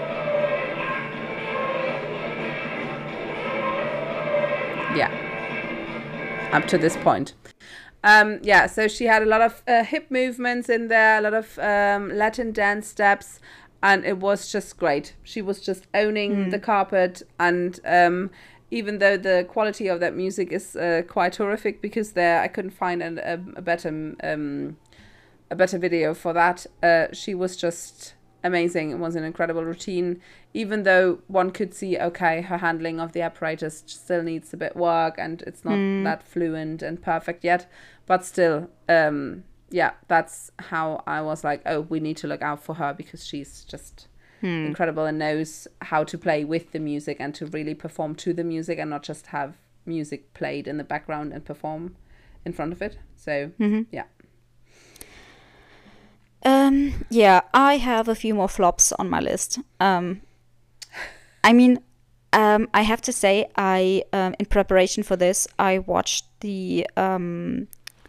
Yeah, up to this point. Um, yeah, so she had a lot of uh, hip movements in there, a lot of um, Latin dance steps, and it was just great. She was just owning mm. the carpet, and um, even though the quality of that music is uh, quite horrific, because there I couldn't find an, a, a better um, a better video for that. Uh, she was just amazing. It was an incredible routine, even though one could see, okay, her handling of the apparatus still needs a bit work and it's not mm. that fluent and perfect yet. But still, um, yeah, that's how I was like, oh, we need to look out for her because she's just Hmm. incredible and knows how to play with the music and to really perform to the music and not just have music played in the background and perform in front of it. So, mm-hmm. yeah. Um, yeah, I have a few more flops on my list. Um, I mean, um, I have to say, I um, in preparation for this, I watched the um,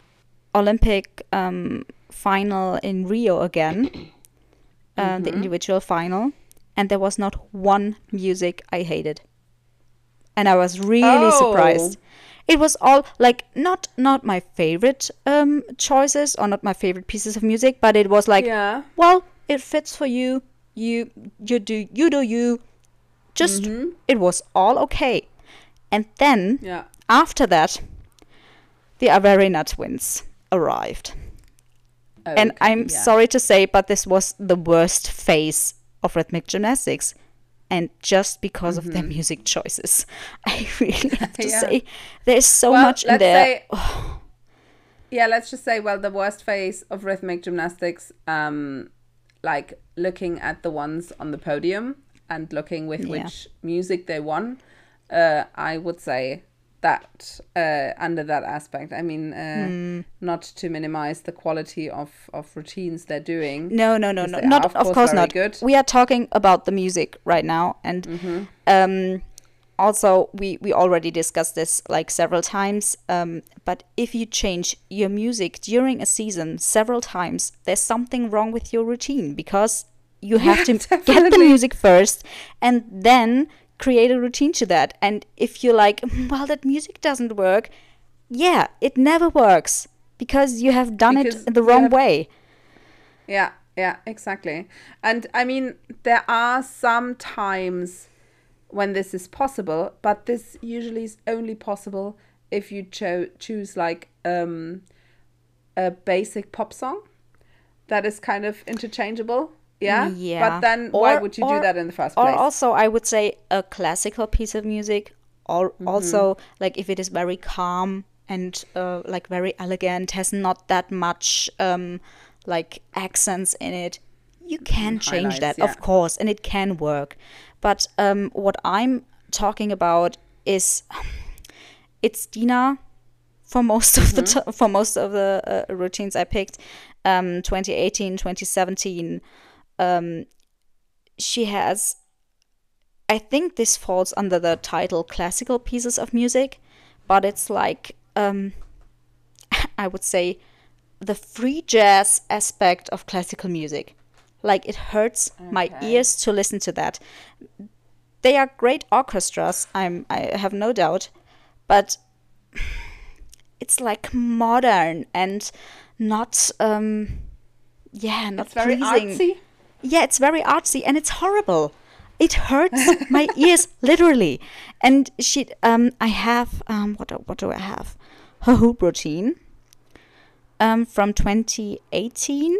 Olympic um, final in Rio again. Uh, mm-hmm. The individual final, and there was not one music I hated, and I was really oh. surprised. It was all like not not my favorite um, choices or not my favorite pieces of music, but it was like, yeah. well, it fits for you. You you do you do you. Just mm-hmm. it was all okay, and then yeah. after that, the Averina twins arrived. Okay, and I'm yeah. sorry to say, but this was the worst phase of rhythmic gymnastics. And just because mm-hmm. of their music choices. I really have to yeah. say, there's so well, much in there. Say, oh. Yeah, let's just say, well, the worst phase of rhythmic gymnastics, um, like looking at the ones on the podium and looking with yeah. which music they won, uh, I would say that uh, under that aspect. I mean, uh, mm. not to minimize the quality of, of routines they're doing. No, no, no, no, not of course, of course not. Good. We are talking about the music right now, and mm-hmm. um, also we we already discussed this like several times. Um, but if you change your music during a season several times, there's something wrong with your routine because you have yeah, to definitely. get the music first and then create a routine to that. And if you're like, well, that music doesn't work, yeah, it never works because you have done because it the wrong have, way. Yeah, yeah, exactly. And I mean, there are some times when this is possible, but this usually is only possible if you cho- choose like um, a basic pop song that is kind of interchangeable. Yeah? Yeah. But then why Or- would you do or- that in the first Or place? also, I would say a classical piece of music, or also like if it is very calm and uh, like very elegant, has not that much um, like accents in it, you can change highlights, that, yeah. of course, and it can work. But um, what I'm talking about is it's Dina for most of the t- for most of the uh, routines I picked. Um, twenty eighteen, twenty seventeen. Um, she has. I think this falls under the title classical pieces of music, but it's like um, I would say the free jazz aspect of classical music. Like it hurts my Okay. ears to listen to that. They are great orchestras. I'm I have no doubt, but it's like modern and not um yeah not It's very pleasing. artsy. Yeah, it's very artsy and it's horrible. It hurts my ears literally. And she um I have um what do, what do I have? Her hoop routine um from twenty eighteen.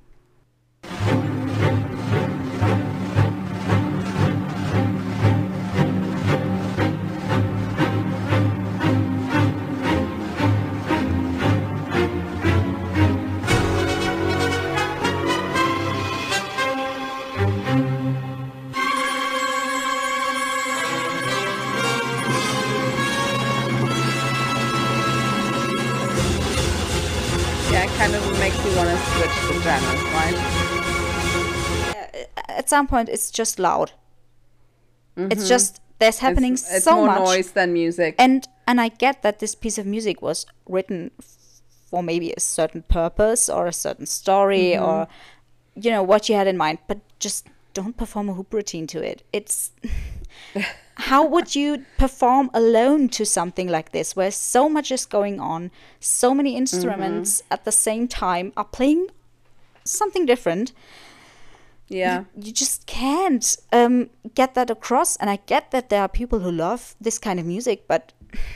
Yeah, it kind of makes you want to switch the genres, right? At some point it's just loud. It's just there's happening It's, it's so more much. noise than music. and and I get that this piece of music was written f- for maybe a certain purpose or a certain story or you know what you had in mind, but just don't perform a hoop routine to it. It's how would you perform alone to something like this where so much is going on, so many instruments at the same time are playing something different? yeah. You just can't um, get that across. And I get that there are people who love this kind of music, but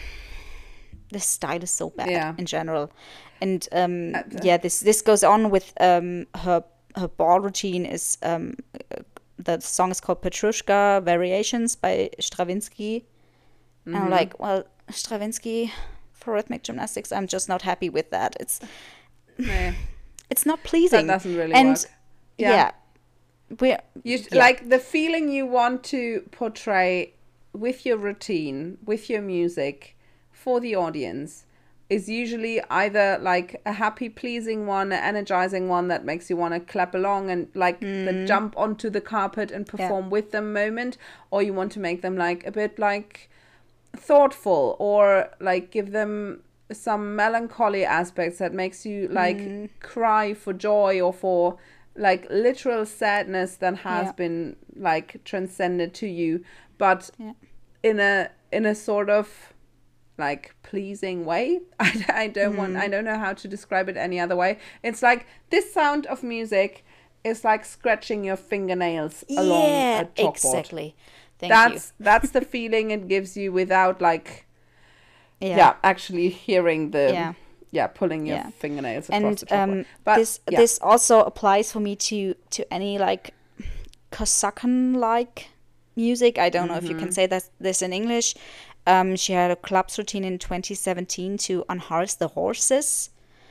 the style is so bad Yeah. in general. And um, yeah, this this goes on with um, her her ball routine is um, uh, the song is called Petrushka Variations by Stravinsky. And I'm like, well, Stravinsky for rhythmic gymnastics, I'm just not happy with that. It's Yeah. it's not pleasing. That doesn't really and work. Yeah. Yeah. we're You Yeah. like the feeling you want to portray with your routine, with your music for the audience is usually either like a happy, pleasing one, an energizing one that makes you want to clap along and like the jump onto the carpet and perform with them moment, or you want to make them like a bit like thoughtful or like give them some melancholy aspects that makes you like cry for joy or for like literal sadness that has Yeah. been like transcended to you, but Yeah. in a in a sort of like pleasing way. I, I don't want I don't know how to describe it any other way. It's like this sound of music is like scratching your fingernails along yeah, a chalkboard. exactly. Thank That's that's the feeling it gives you without like you. yeah, actually hearing the Yeah. yeah pulling your Yeah. fingernails across And the chalkboard. um, But this yeah. this also applies for me to to any like Kosakan like music. I don't know if you can say that this in English. Um, she had a clubs routine in twenty seventeen to unharness the horses.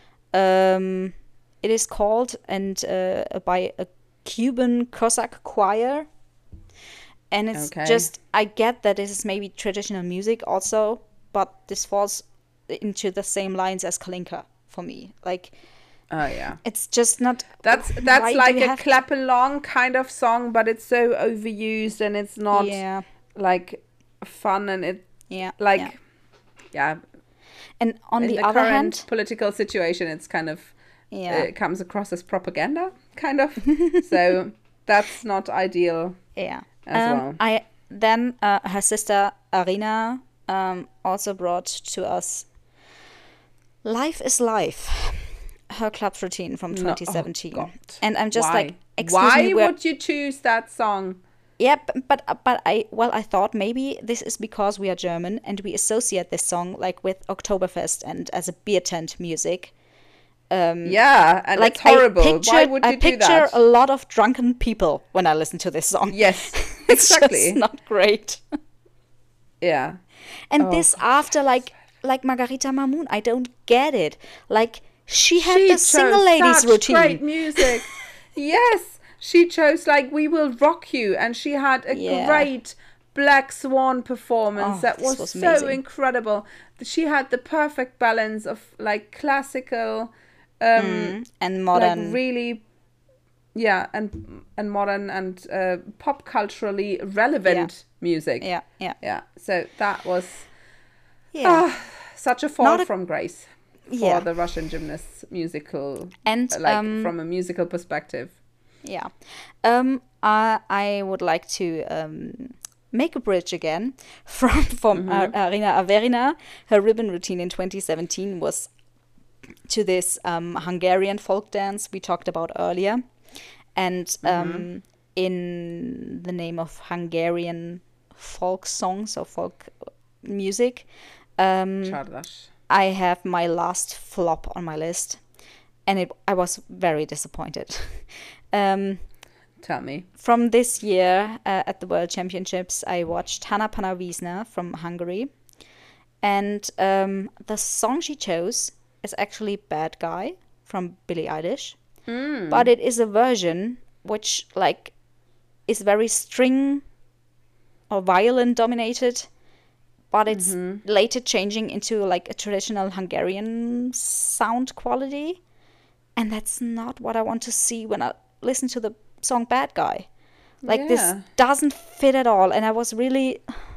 Um, it is called and uh, by a Cuban Cossack choir. And it's Okay. just I get that this is maybe traditional music also, but this falls into the same lines as Kalinka for me. Like Oh yeah. it's just not. That's why that's do like we a have to- clap along kind of song, but it's so overused and it's not Yeah, like fun and it yeah, like yeah. yeah. And on In the, the, other current hand, political situation, it's kind of yeah, uh, it comes across as propaganda, kind of. So that's not ideal. yeah. as Um, well. I then uh, her sister Arina um, also brought to us "Life Is Life," her club's routine from No- oh, twenty seventeen, God. and I'm just Why? like, excuse Why me, where- would you choose that song? Yeah, b- but but I well I thought maybe this is because we are German and we associate this song like with Oktoberfest and as a beer tent music. Yeah, and Like it's horrible. I Why pictured, would I you do picture that? a lot of drunken people when I listen to this song. Yes, It's exactly. just not great. Yeah. And Oh, this God. after like like Margarita Mamoun, I don't get it. Like she had She the chose single ladies such routine. great music. Yes, she chose like "We Will Rock You," and she had a Yeah. great Black Swan performance Oh, that this was, was so amazing. incredible. She had the perfect balance of like classical, um, And modern. like really, yeah, and and modern and uh, pop culturally relevant music. yeah, yeah, Yeah. So that was yeah. ah, such a fall Not a- from grace for Yeah. the Russian gymnasts musical, And, uh, like um, from a musical perspective. Yeah. Um, I, I would like to um, make a bridge again from, from Ar- Arina Averina. Her ribbon routine in twenty seventeen was to this um, Hungarian folk dance we talked about earlier. And um, in the name of Hungarian folk songs or folk music, um, Csardas. I have my last flop on my list. And it, I was very disappointed. um, Tell me. From this year uh, at the World Championships, I watched Hanna Panavisna from Hungary. And um, the song she chose is actually Bad Guy from Billie Eilish. But it is a version which like is very string or violin dominated. But it's later changing into like a traditional Hungarian sound quality. And that's not what I want to see when I listen to the song Bad Guy. Like this Yeah. doesn't fit at all. And I was really,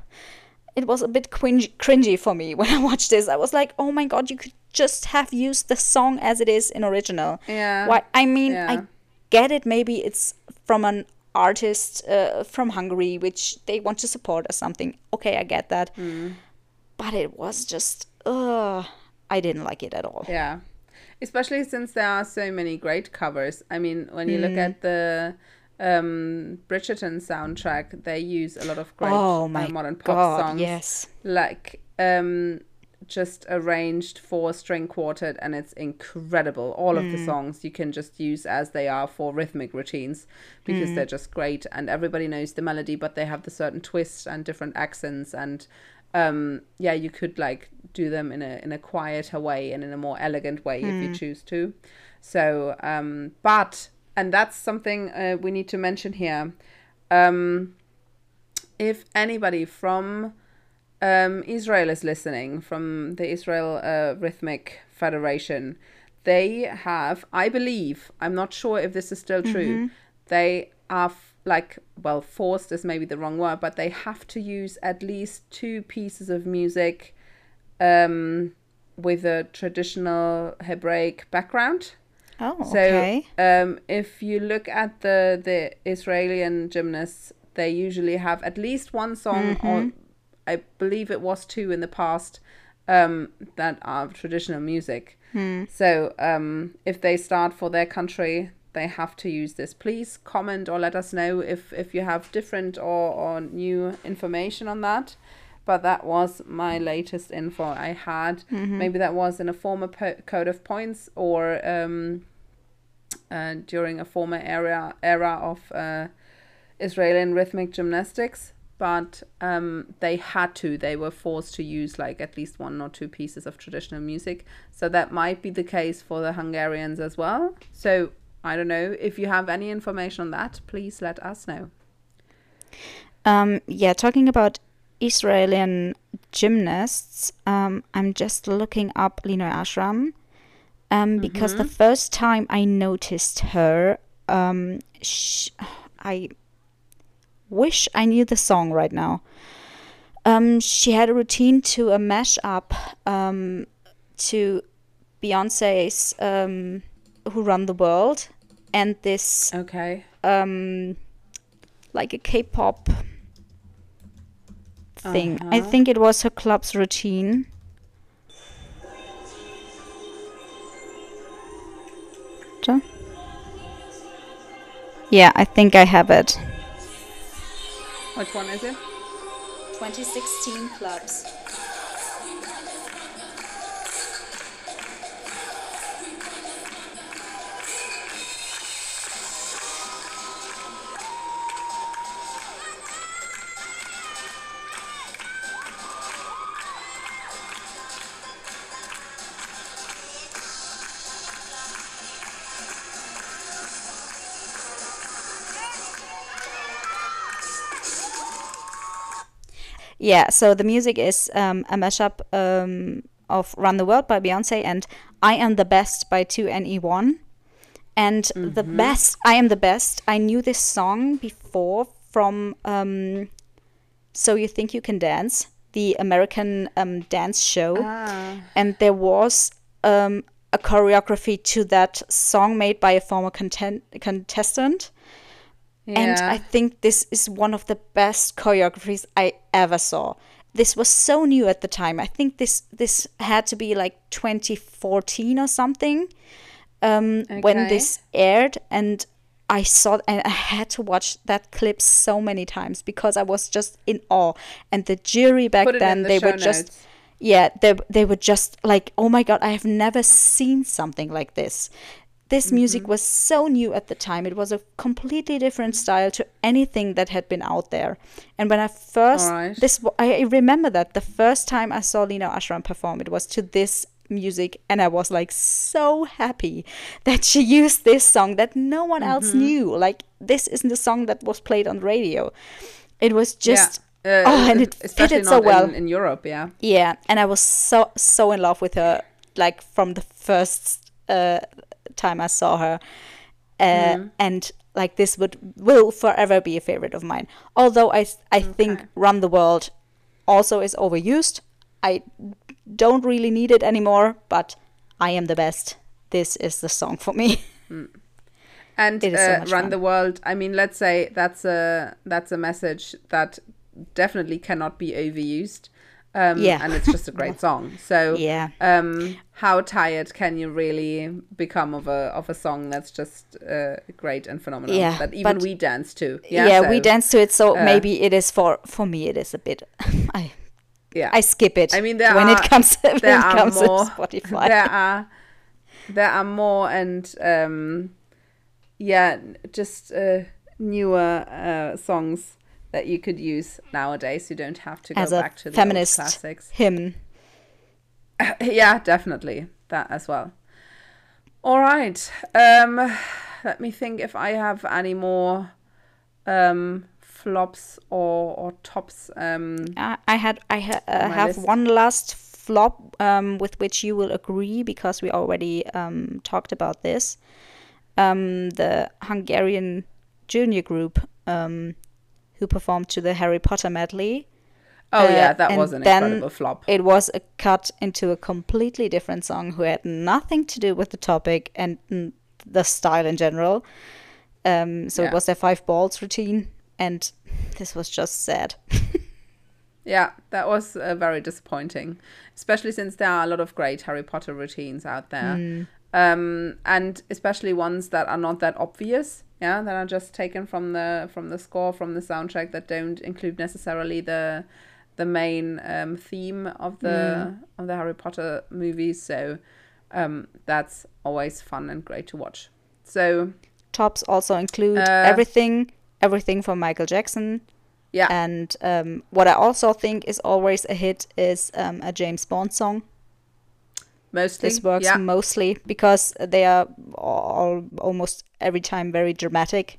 it was a bit cringy, cringy for me when I watched this. I was like, oh my God, you could just have used the song as it is in original. Yeah. Why? I mean, Yeah. I get it. Maybe it's from an artist uh, from Hungary, which they want to support or something. Okay, I get that. But it was just, uh, I didn't like it at all. Yeah. Especially since there are so many great covers. I mean, when you look at the um, Bridgerton soundtrack, they use a lot of great Oh uh, my modern pop God, songs. yes. Like um, just arranged for string quartet, and it's incredible. All of the songs you can just use as they are for rhythmic routines because they're just great, and everybody knows the melody, but they have the certain twists and different accents, and um, yeah, you could like do them in a in a quieter way and in a more elegant way if you choose to. So, um, but and that's something uh, we need to mention here. Um, if anybody from um, Israel is listening, from the Israel uh, Rhythmic Federation, they have, I believe, I'm not sure if this is still true, they are f- like, well, forced is maybe the wrong word, but they have to use at least two pieces of music um, with a traditional Hebraic background. Oh, So okay. um, if you look at the the Israeli gymnasts, they usually have at least one song, or I believe it was two in the past, um, that are traditional music. So um, if they start for their country, they have to use this. Please comment or let us know if, if you have different or, or new information on that. But that was my latest info I had. Maybe that was in a former po- code of points or um, uh, during a former era era of uh, Israeli rhythmic gymnastics. But um, they had to. They were forced to use like at least one or two pieces of traditional music. So that might be the case for the Hungarians as well. So I don't know. If you have any information on that, please let us know. Um, yeah, talking about Israeli gymnasts, um, I'm just looking up Linoy Ashram um, because the first time I noticed her, um, sh- I wish I knew the song right now. Um, she had a routine to a mashup um, to Beyonce's um, Who Run the World and this Okay. um, like a K-pop thing. I Uh-huh. think it was her club's routine. So- Yeah, I think I have it. Which one is it? twenty sixteen clubs. Yeah, so the music is um, a mashup um, of Run the World by Beyonce and I Am the Best by two N E one. And mm-hmm. the best, I Am the Best, I knew this song before from um, So You Think You Can Dance, the American um, dance show. Ah. And there was um, a choreography to that song made by a former content- contestant. Yeah. And I think this is one of the best choreographies I ever saw. This was so new at the time. I think this this had to be like twenty fourteen or something um, okay. when this aired. And I saw and I had to watch that clip so many times because I was just in awe. And the jury back Put it then, in the they show were just, notes. yeah, they, they were just like, oh my God, I have never seen something like this. This music was so new at the time. It was a completely different style to anything that had been out there. And when I first, Alright. this I remember that the first time I saw Lena Ashram perform, it was to this music, and I was like so happy that she used this song that no one else knew. Like this isn't a song that was played on the radio. It was just yeah. uh, oh, and it especially fitted so not well in, in Europe. Yeah, yeah, and I was so so in love with her, like from the first uh, time I saw her, uh, Mm. and like this would will forever be a favorite of mine. Although I I think Okay. Run the World also is overused. I don't really need it anymore, but I Am the Best. This is the song for me. and It is so uh, much Run fun. the World. I mean, let's say that's a that's a message that definitely cannot be overused. Um, Yeah. and it's just a great song. So, Yeah. um, how tired can you really become of a of a song that's just uh, great and phenomenal Yeah, that even but- we dance to? Yeah, so, we dance to it, so uh, maybe it is for for me. It is a bit. I Yeah, I skip it. I mean, there when are it comes when there it are comes more. to Spotify. There are there are more and um, yeah, just uh, newer uh, songs that you could use nowadays. You don't have to go As a back to the feminist old classics. hymn. Yeah, definitely that as well. All right, um, let me think if I have any more um, flops or or tops. Um, I, I had I ha- uh, On my have list. one last flop um, with which you will agree because we already um, talked about this. Um, the Hungarian junior group um, who performed to the Harry Potter medley. oh Uh, yeah, that and was an then incredible flop. It was a cut into a completely different song who had nothing to do with the topic and mm, the style in general. Um, so Yeah. it was their five balls routine, and this was just sad. Yeah, that was uh, very disappointing, especially since there are a lot of great Harry Potter routines out there. Mm. Um, and especially ones that are not that obvious, yeah, that are just taken from the from the score, from the soundtrack, that don't include necessarily the the main um, theme of the of the Harry Potter movies. So um, that's always fun and great to watch. So Tops also include Uh, everything, everything from Michael Jackson. yeah, And um, what I also think is always a hit is um, a James Bond song. mostly. This works Yeah, mostly because they are all almost every time very dramatic.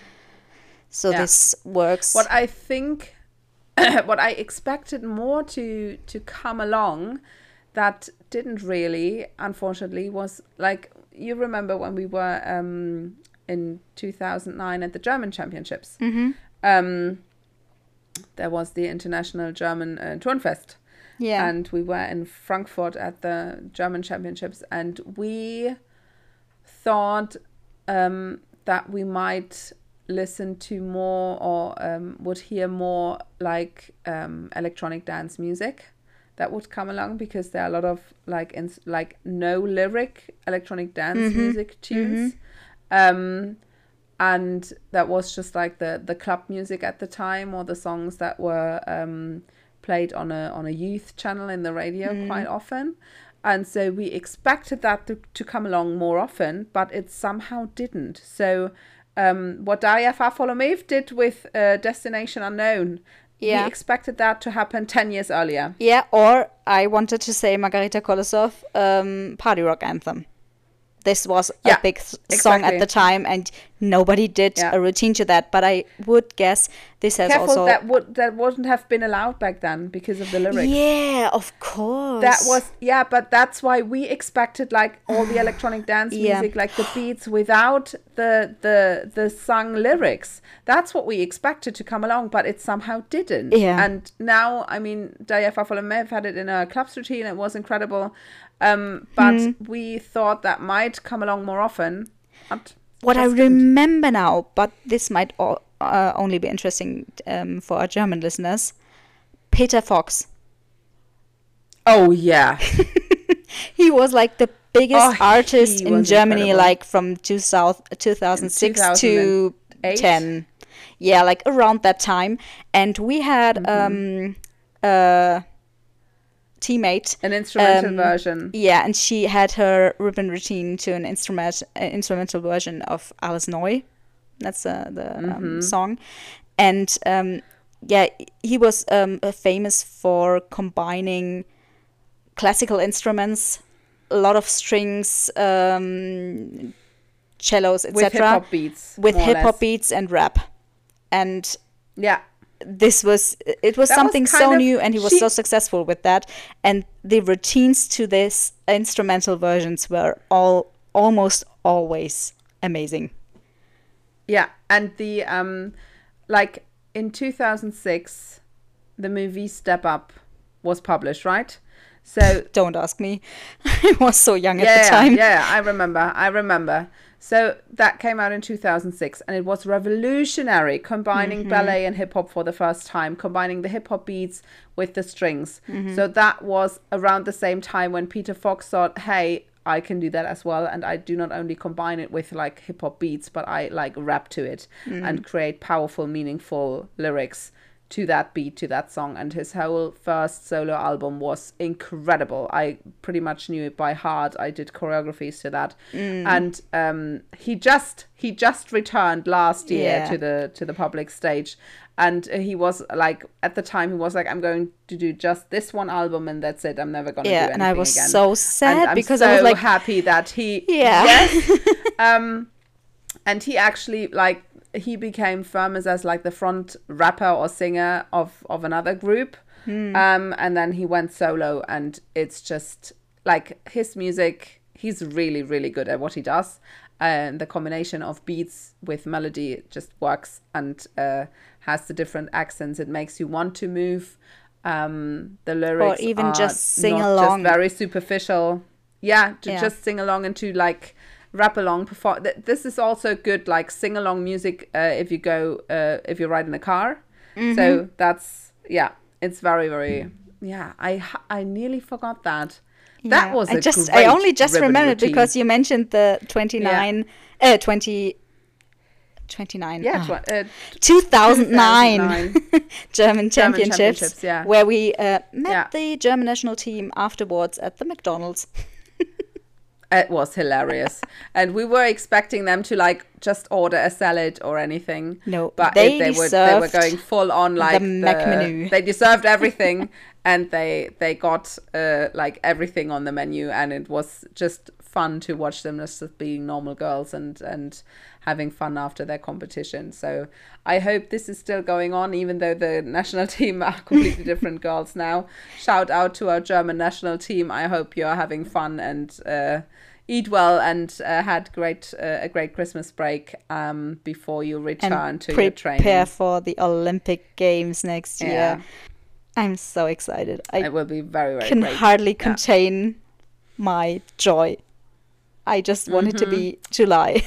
So Yeah. this works. what I think, what I expected more to to come along, that didn't really, unfortunately, was like, you remember when we were um, in two thousand nine at the German Championships. Mhm. Um, there was the International German uh, Turnfest. Yeah. And we were in Frankfurt at the German Championships, and we thought um, that we might listen to more or um, would hear more like um, electronic dance music that would come along, because there are a lot of like ins- like no lyric electronic dance Mhm. music tunes. Um, and that was just like the the club music at the time, or the songs that were um, played on a on a youth channel in the radio quite often. And so we expected that to, to come along more often, but it somehow didn't. So um, what Daria Farfolomev did with uh, Destination Unknown, Yeah. we expected that to happen ten years earlier. Yeah, or I wanted to say Margarita Kolosov, um, Party Rock Anthem. This was Yeah, a big th- song exactly. at the time, and nobody did Yeah. a routine to that. But I would guess this has Careful, also. that would that wouldn't have been allowed back then because of the lyrics. Yeah, of course. That was, yeah, but that's why we expected like all the electronic dance Yeah. music, like the beats without the the the sung lyrics. That's what we expected to come along, but it somehow didn't. Yeah. And now, I mean, Daya Fafala may have had it in a club's routine. It was incredible. Um, but Hmm. we thought that might come along more often. But What I just didn't. remember now, but this might o- uh, only be interesting um, for our German listeners. Peter Fox. Oh yeah. He was like the biggest Oh, he artist in was Germany, incredible. like from two thousand, two thousand six to two thousand eight? ten. Yeah, like around that time. And we had Mm-hmm. um, a teammate. An instrumental um, version. Yeah, and she had her ribbon routine to an instrument, uh, instrumental version of Alles Neu. That's uh, the Mm-hmm. um, song. And um, yeah, he was um, uh, famous for combining classical instruments, a lot of strings, um, cellos, With hip et cetera, hop beats. with more or hip hop less. beats and rap. And Yeah. this was it was That was something kind so of- new, and he was she- so successful with that. And the routines to this instrumental versions were all almost always amazing. Yeah, and the um, like in two thousand six, the movie Step Up was published, right? So Don't ask me. I was so young at yeah, the time. yeah, I remember, I remember. So that came out in two thousand six, and it was revolutionary, combining Mm-hmm. ballet and hip hop for the first time, combining the hip hop beats with the strings. Mm-hmm. So that was around the same time when Peter Fox thought, "Hey, I can do that as well, and I do not only combine it with like hip hop beats, but I like rap to it Mm-hmm. and create powerful, meaningful lyrics to that beat, to that song." And his whole first solo album was incredible. I pretty much knew it by heart. I did choreographies to that. Mm. And um, he just he just returned last year Yeah. to the to the public stage. And he was like, at the time, he was like, "I'm going to do just this one album, and that's it. I'm never going to Yeah, do and anything I was again." so And sad I'm because so I was like, happy that he Yeah. yes um and he actually like he became famous as like the front rapper or singer of of another group. Hmm. Um and then he went solo, and it's just like his music, he's really really good at what he does, and the combination of beats with melody just works, and uh has the different accents. It makes you want to move. Um the lyrics even are just sing not along. just very superficial. Yeah, to Yeah. just sing along and to like rap along, perform. Th- this is also good, like sing along music uh, if you go uh, if you ride in a car. Mm-hmm. So that's yeah, it's very very yeah. I ha- I nearly forgot that. That yeah. was I a just great I only just ribbon remembered routine. because you mentioned the twenty-nine, uh, twenty, twenty-nine, yeah, oh, tw- uh, two thousand nine German German championships, championships, yeah. where we uh, met Yeah. the German national team afterwards at the McDonald's. It was hilarious. And we were expecting them to like just order a salad or anything. No, but they it, they were they were deserved going full on like the Mac menu. They deserved everything, and they they got uh, like everything on the menu, and it was just fun to watch them just being normal girls and and having fun after their competition. So I hope this is still going on, even though the national team are completely different girls now. Shout out to our German national team. I hope you're having fun and uh, eat well, and uh, had great uh, a great Christmas break um, before you return and to your training. prepare for the Olympic Games next year. Yeah. I'm so excited. I It will be very, very can great. hardly Yeah. contain my joy. I just want it to be Mm-hmm. July.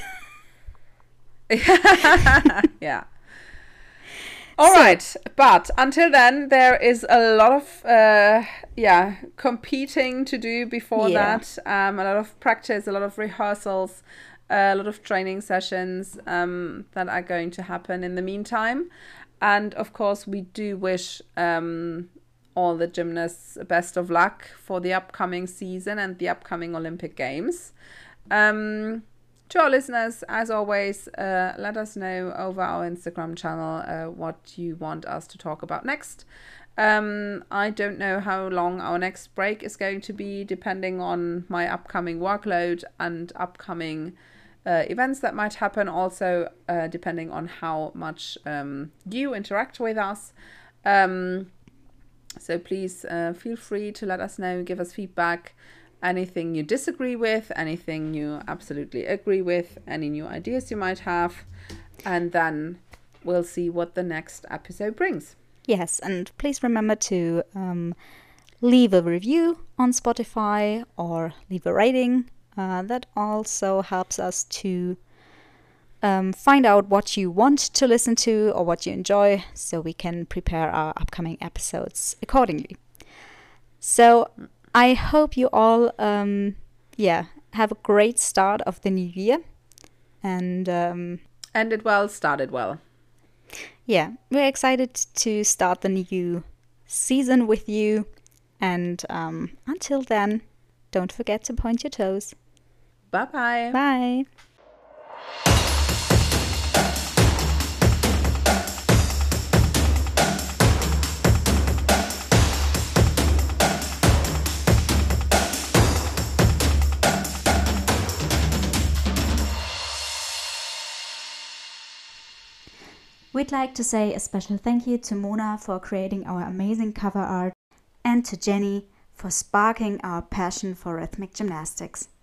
Yeah. All right, but until then, there is a lot of uh, yeah competing to do before Yeah. that. Um, a lot of practice, a lot of rehearsals, a lot of training sessions um, that are going to happen in the meantime. And of course, we do wish um, all the gymnasts best of luck for the upcoming season and the upcoming Olympic Games. Um, to our listeners, as always, uh, let us know over our Instagram channel uh, what you want us to talk about next. Um, I don't know how long our next break is going to be, depending on my upcoming workload and upcoming uh, events that might happen, also uh, depending on how much um, you interact with us. Um, so please uh, feel free to let us know, give us feedback, anything you disagree with, anything you absolutely agree with, any new ideas you might have, and then we'll see what the next episode brings. Yes, and please remember to um, leave a review on Spotify or leave a rating. Uh, that also helps us to um, find out what you want to listen to or what you enjoy, so we can prepare our upcoming episodes accordingly. So I hope you all, um, yeah, have a great start of the new year. And um, ended well, started well. Yeah, we're excited to start the new season with you. And um, until then, don't forget to point your toes. Bye-bye. Bye. We'd like to say a special thank you to Mona for creating our amazing cover art, and to Jenny for sparking our passion for rhythmic gymnastics.